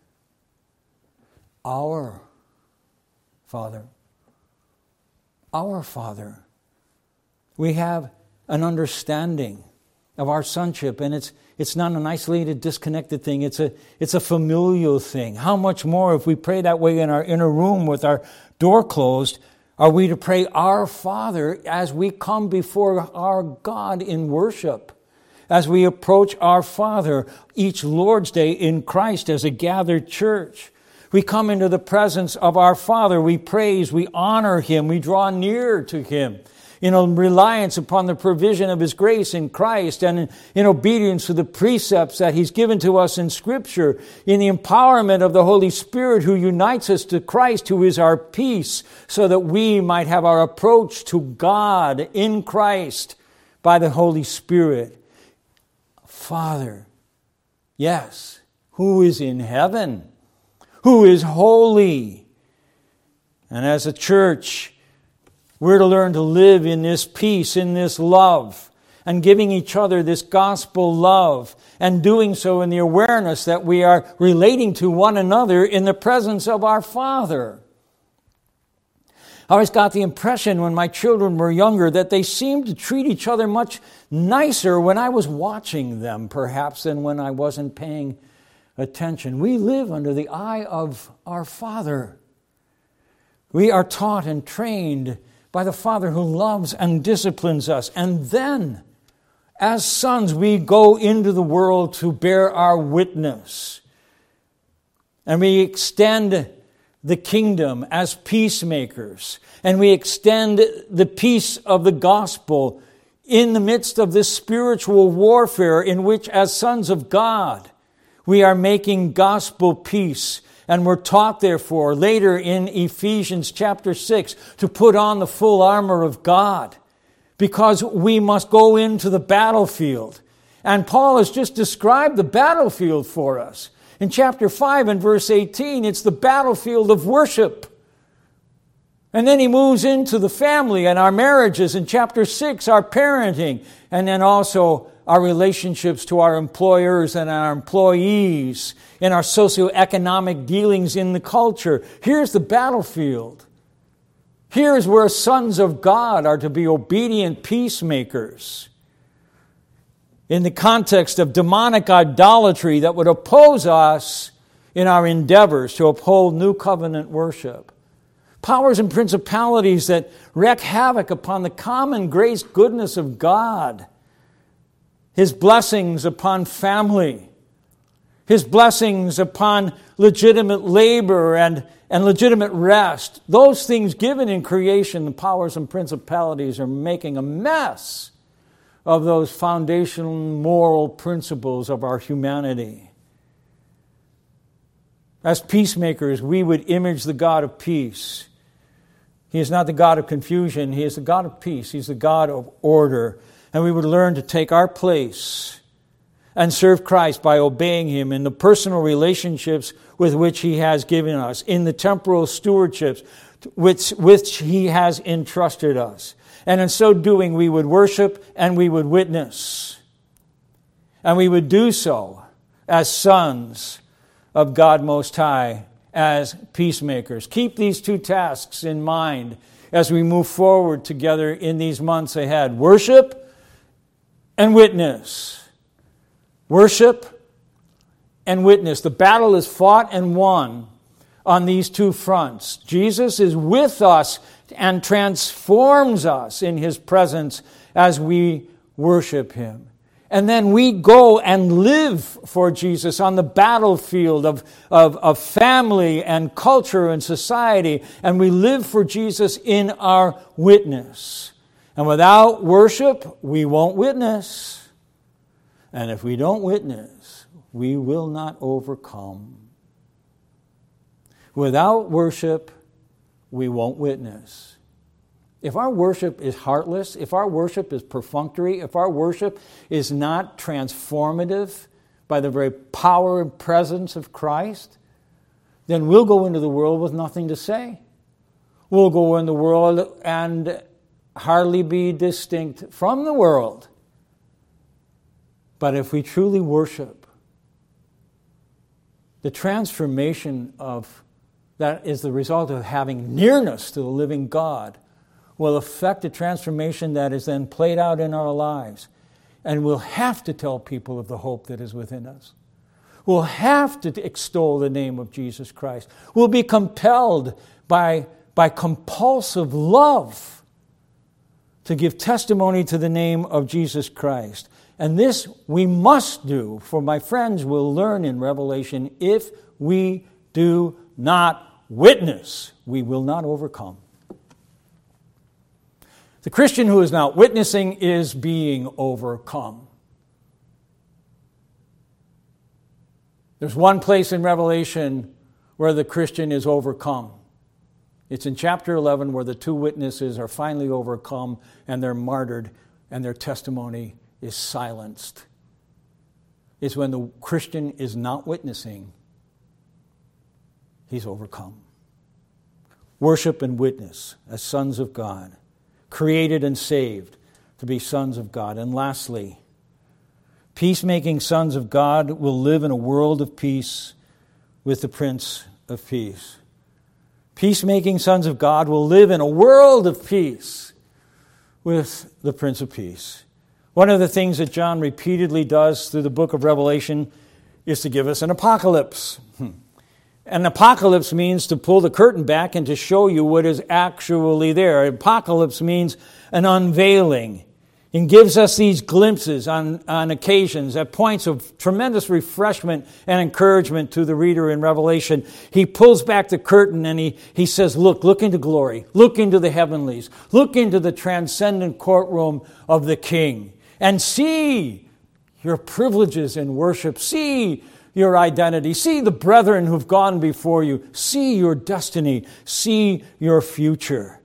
Our Father. Our Father. We have an understanding of our sonship, and it's it's not an isolated, disconnected thing. It's a it's a familial thing. How much more if we pray that way in our inner room with our door closed, are we to pray our Father as we come before our God in worship, as we approach our Father each Lord's Day in Christ as a gathered church? We come into the presence of our Father. We praise, we honor Him, we draw near to Him in a reliance upon the provision of His grace in Christ and in, in obedience to the precepts that He's given to us in Scripture, in the empowerment of the Holy Spirit who unites us to Christ, who is our peace, so that we might have our approach to God in Christ by the Holy Spirit. Father, yes, who is in heaven, who is holy. And as a church, we're to learn to live in this peace, in this love, and giving each other this gospel love, and doing so in the awareness that we are relating to one another in the presence of our Father. I always got the impression when my children were younger that they seemed to treat each other much nicer when I was watching them, perhaps, than when I wasn't paying attention. We live under the eye of our Father. We are taught and trained by the Father who loves and disciplines us. And then, as sons, we go into the world to bear our witness. And we extend the kingdom as peacemakers. And we extend the peace of the gospel in the midst of this spiritual warfare in which, as sons of God, we are making gospel peace. And we're taught, therefore, later in Ephesians chapter six, to put on the full armor of God, because we must go into the battlefield. And Paul has just described the battlefield for us. In chapter five and verse eighteen, it's the battlefield of worship. And then he moves into the family and our marriages. In chapter six, our parenting. And then also our relationships to our employers and our employees, in our socioeconomic dealings in the culture. Here's the battlefield. Here's where sons of God are to be obedient peacemakers. In the context of demonic idolatry that would oppose us in our endeavors to uphold new covenant worship. Powers and principalities that wreak havoc upon the common grace goodness of God. His blessings upon family. His blessings upon legitimate labor and, and legitimate rest. Those things given in creation, the powers and principalities are making a mess of those foundational moral principles of our humanity. As peacemakers, we would image the God of peace. He is not the God of confusion. He is the God of peace. He's the God of order. And we would learn to take our place and serve Christ by obeying Him in the personal relationships with which He has given us, in the temporal stewardships which, which He has entrusted us. And in so doing, we would worship and we would witness. And we would do so as sons of God Most High, as peacemakers. Keep these two tasks in mind as we move forward together in these months ahead. Worship and witness. Worship and witness. The battle is fought and won on these two fronts. Jesus is with us and transforms us in His presence as we worship Him. And then we go and live for Jesus on the battlefield of, of, of family and culture and society. And we live for Jesus in our witness. And without worship, we won't witness. And if we don't witness, we will not overcome. Without worship, we won't witness. If our worship is heartless, if our worship is perfunctory, if our worship is not transformative by the very power and presence of Christ, then we'll go into the world with nothing to say. We'll go in the world and hardly be distinct from the world. But if we truly worship, the transformation of that is the result of having nearness to the living God will affect a transformation that is then played out in our lives. And we'll have to tell people of the hope that is within us. We'll have to extol the name of Jesus Christ. We'll be compelled by, by compulsive love to give testimony to the name of Jesus Christ. And this we must do, for my friends will learn in Revelation, if we do not witness, we will not overcome. The Christian who is not witnessing is being overcome. There's one place in Revelation where the Christian is overcome. It's in chapter eleven where the two witnesses are finally overcome and they're martyred and their testimony is silenced. It's when the Christian is not witnessing, he's overcome. Worship and witness as sons of God. Created and saved to be sons of God. And lastly, peacemaking sons of God will live in a world of peace with the Prince of Peace. Peacemaking sons of God will live in a world of peace with the Prince of Peace. One of the things that John repeatedly does through the book of Revelation is to give us an apocalypse. An apocalypse means to pull the curtain back and to show you what is actually there. Apocalypse means an unveiling. It gives us these glimpses on, on occasions at points of tremendous refreshment and encouragement to the reader in Revelation. He pulls back the curtain and he, he says, look, look into glory. Look into the heavenlies. Look into the transcendent courtroom of the King. And see your privileges in worship. See your identity. See the brethren who've gone before you. See your destiny. See your future.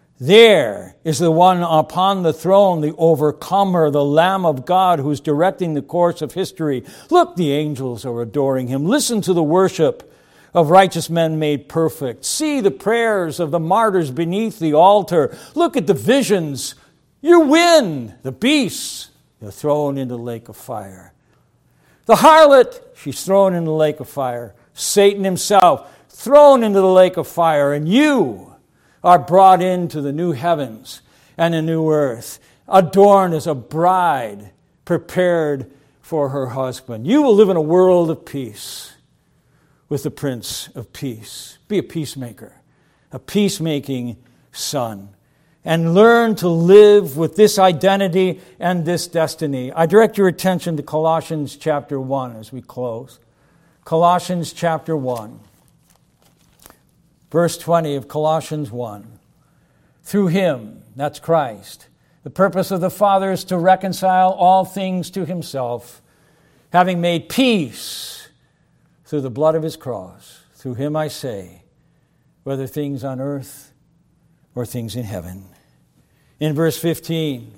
There is the one upon the throne, the overcomer, the Lamb of God who's directing the course of history. Look, the angels are adoring him. Listen to the worship of righteous men made perfect. See the prayers of the martyrs beneath the altar. Look at the visions. You win. The beasts, they're thrown into the lake of fire. The harlot, she's thrown into the lake of fire. Satan himself, thrown into the lake of fire. And you are brought into the new heavens and a new earth, adorned as a bride prepared for her husband. You will live in a world of peace with the Prince of Peace. Be a peacemaker, a peacemaking son. And learn to live with this identity and this destiny. I direct your attention to Colossians chapter one as we close. Colossians chapter one. Verse twenty of Colossians one. Through him, that's Christ, the purpose of the Father is to reconcile all things to himself, having made peace through the blood of his cross. Through him I say, whether things on earth or things in heaven. In verse fifteen,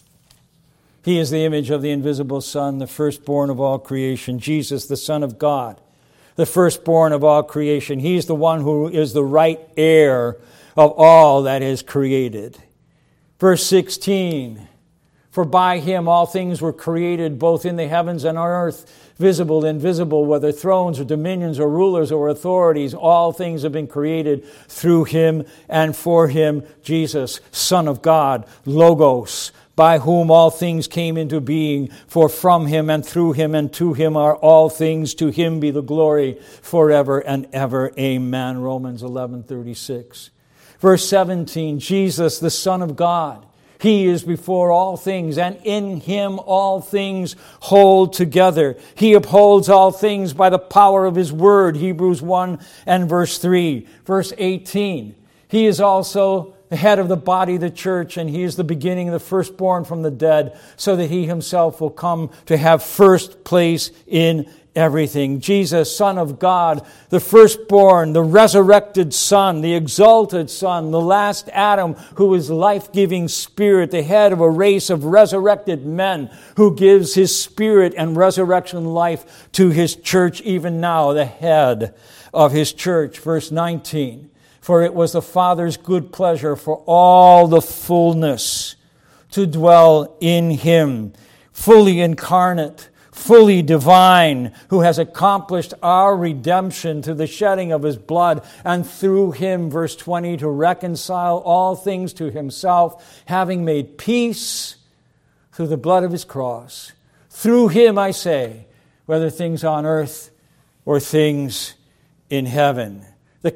he is the image of the invisible Son, the firstborn of all creation. Jesus, the Son of God, the firstborn of all creation. He's the one who is the right heir of all that is created. Verse sixteen, For by him all things were created, both in the heavens and on earth, visible and invisible, whether thrones or dominions or rulers or authorities. All things have been created through him and for him, Jesus, Son of God, Logos, by whom all things came into being. For from him and through him and to him are all things. To him be the glory forever and ever. Amen. Romans eleven thirty-six. Verse seventeen, Jesus, the Son of God. He is before all things, and in him all things hold together. He upholds all things by the power of his word. Hebrews one and verse three. Verse eighteen. He is also the head of the body, the church, and he is the beginning, the firstborn from the dead, so that he himself will come to have first place in everything. Jesus, Son of God, the firstborn, the resurrected Son, the exalted Son, the last Adam, who is life-giving Spirit, the head of a race of resurrected men, who gives his Spirit and resurrection life to his church even now, the head of his church. Verse nineteen, for it was the Father's good pleasure for all the fullness to dwell in him, fully incarnate, fully divine, who has accomplished our redemption through the shedding of his blood, and through him, verse twenty, to reconcile all things to himself, having made peace through the blood of his cross. Through him, I say, whether things on earth or things in heaven. The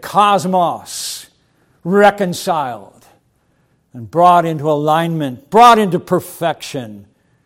cosmos reconciled and brought into alignment, brought into perfection,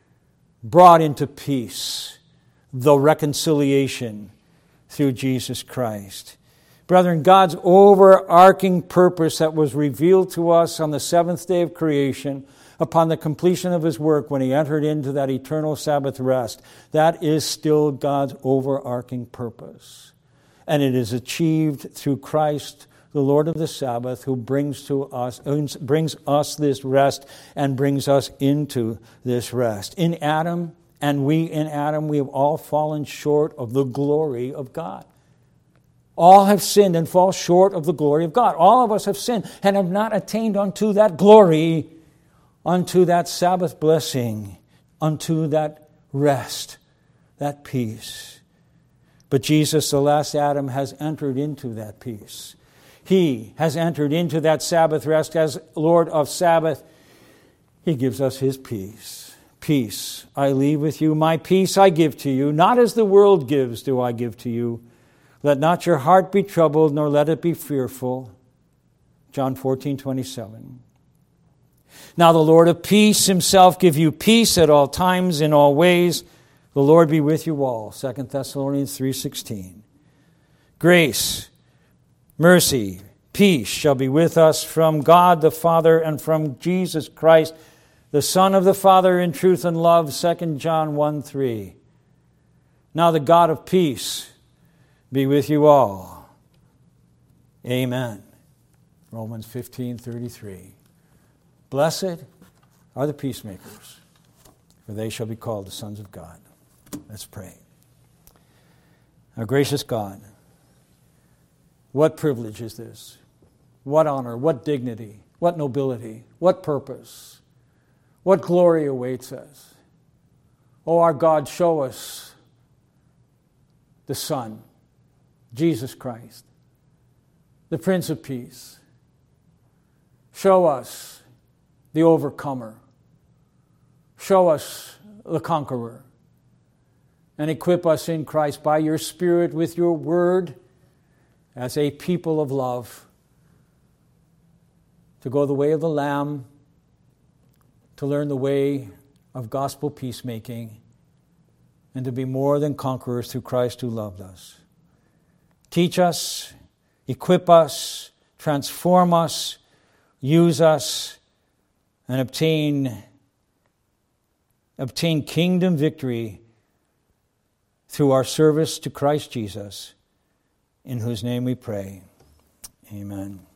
brought into peace, the reconciliation through Jesus Christ. Brethren, God's overarching purpose that was revealed to us on the seventh day of creation, upon the completion of his work when he entered into that eternal Sabbath rest, that is still God's overarching purpose. And it is achieved through Christ, the Lord of the Sabbath, who brings to us brings us this rest and brings us into this rest. In Adam, and we in Adam, we have all fallen short of the glory of God. All have sinned and fall short of the glory of God. All of us have sinned and have not attained unto that glory, unto that Sabbath blessing, unto that rest, that peace. But Jesus, the last Adam, has entered into that peace. He has entered into that Sabbath rest as Lord of Sabbath. He gives us his peace. Peace I leave with you, my peace I give to you. Not as the world gives do I give to you. Let not your heart be troubled, nor let it be fearful. John fourteen twenty-seven. Now the Lord of peace himself give you peace at all times, in all ways. The Lord be with you all. Second Thessalonians three sixteen. Grace, mercy, peace shall be with us from God the Father and from Jesus Christ, the Son of the Father, in truth and love. Second John one three. Now the God of peace be with you all. Amen. Romans fifteen thirty-three. Blessed are the peacemakers, for they shall be called the sons of God. Let's pray. Our gracious God, what privilege is this? What honor, what dignity, what nobility, what purpose, what glory awaits us. Oh, our God, show us the Son, Jesus Christ, the Prince of Peace. Show us the overcomer. Show us the conqueror. And equip us in Christ by your Spirit with your word as a people of love to go the way of the Lamb, to learn the way of gospel peacemaking, and to be more than conquerors through Christ who loved us. Teach us, equip us, transform us, use us, and obtain, obtain kingdom victory through our service to Christ Jesus, in whose name we pray. Amen.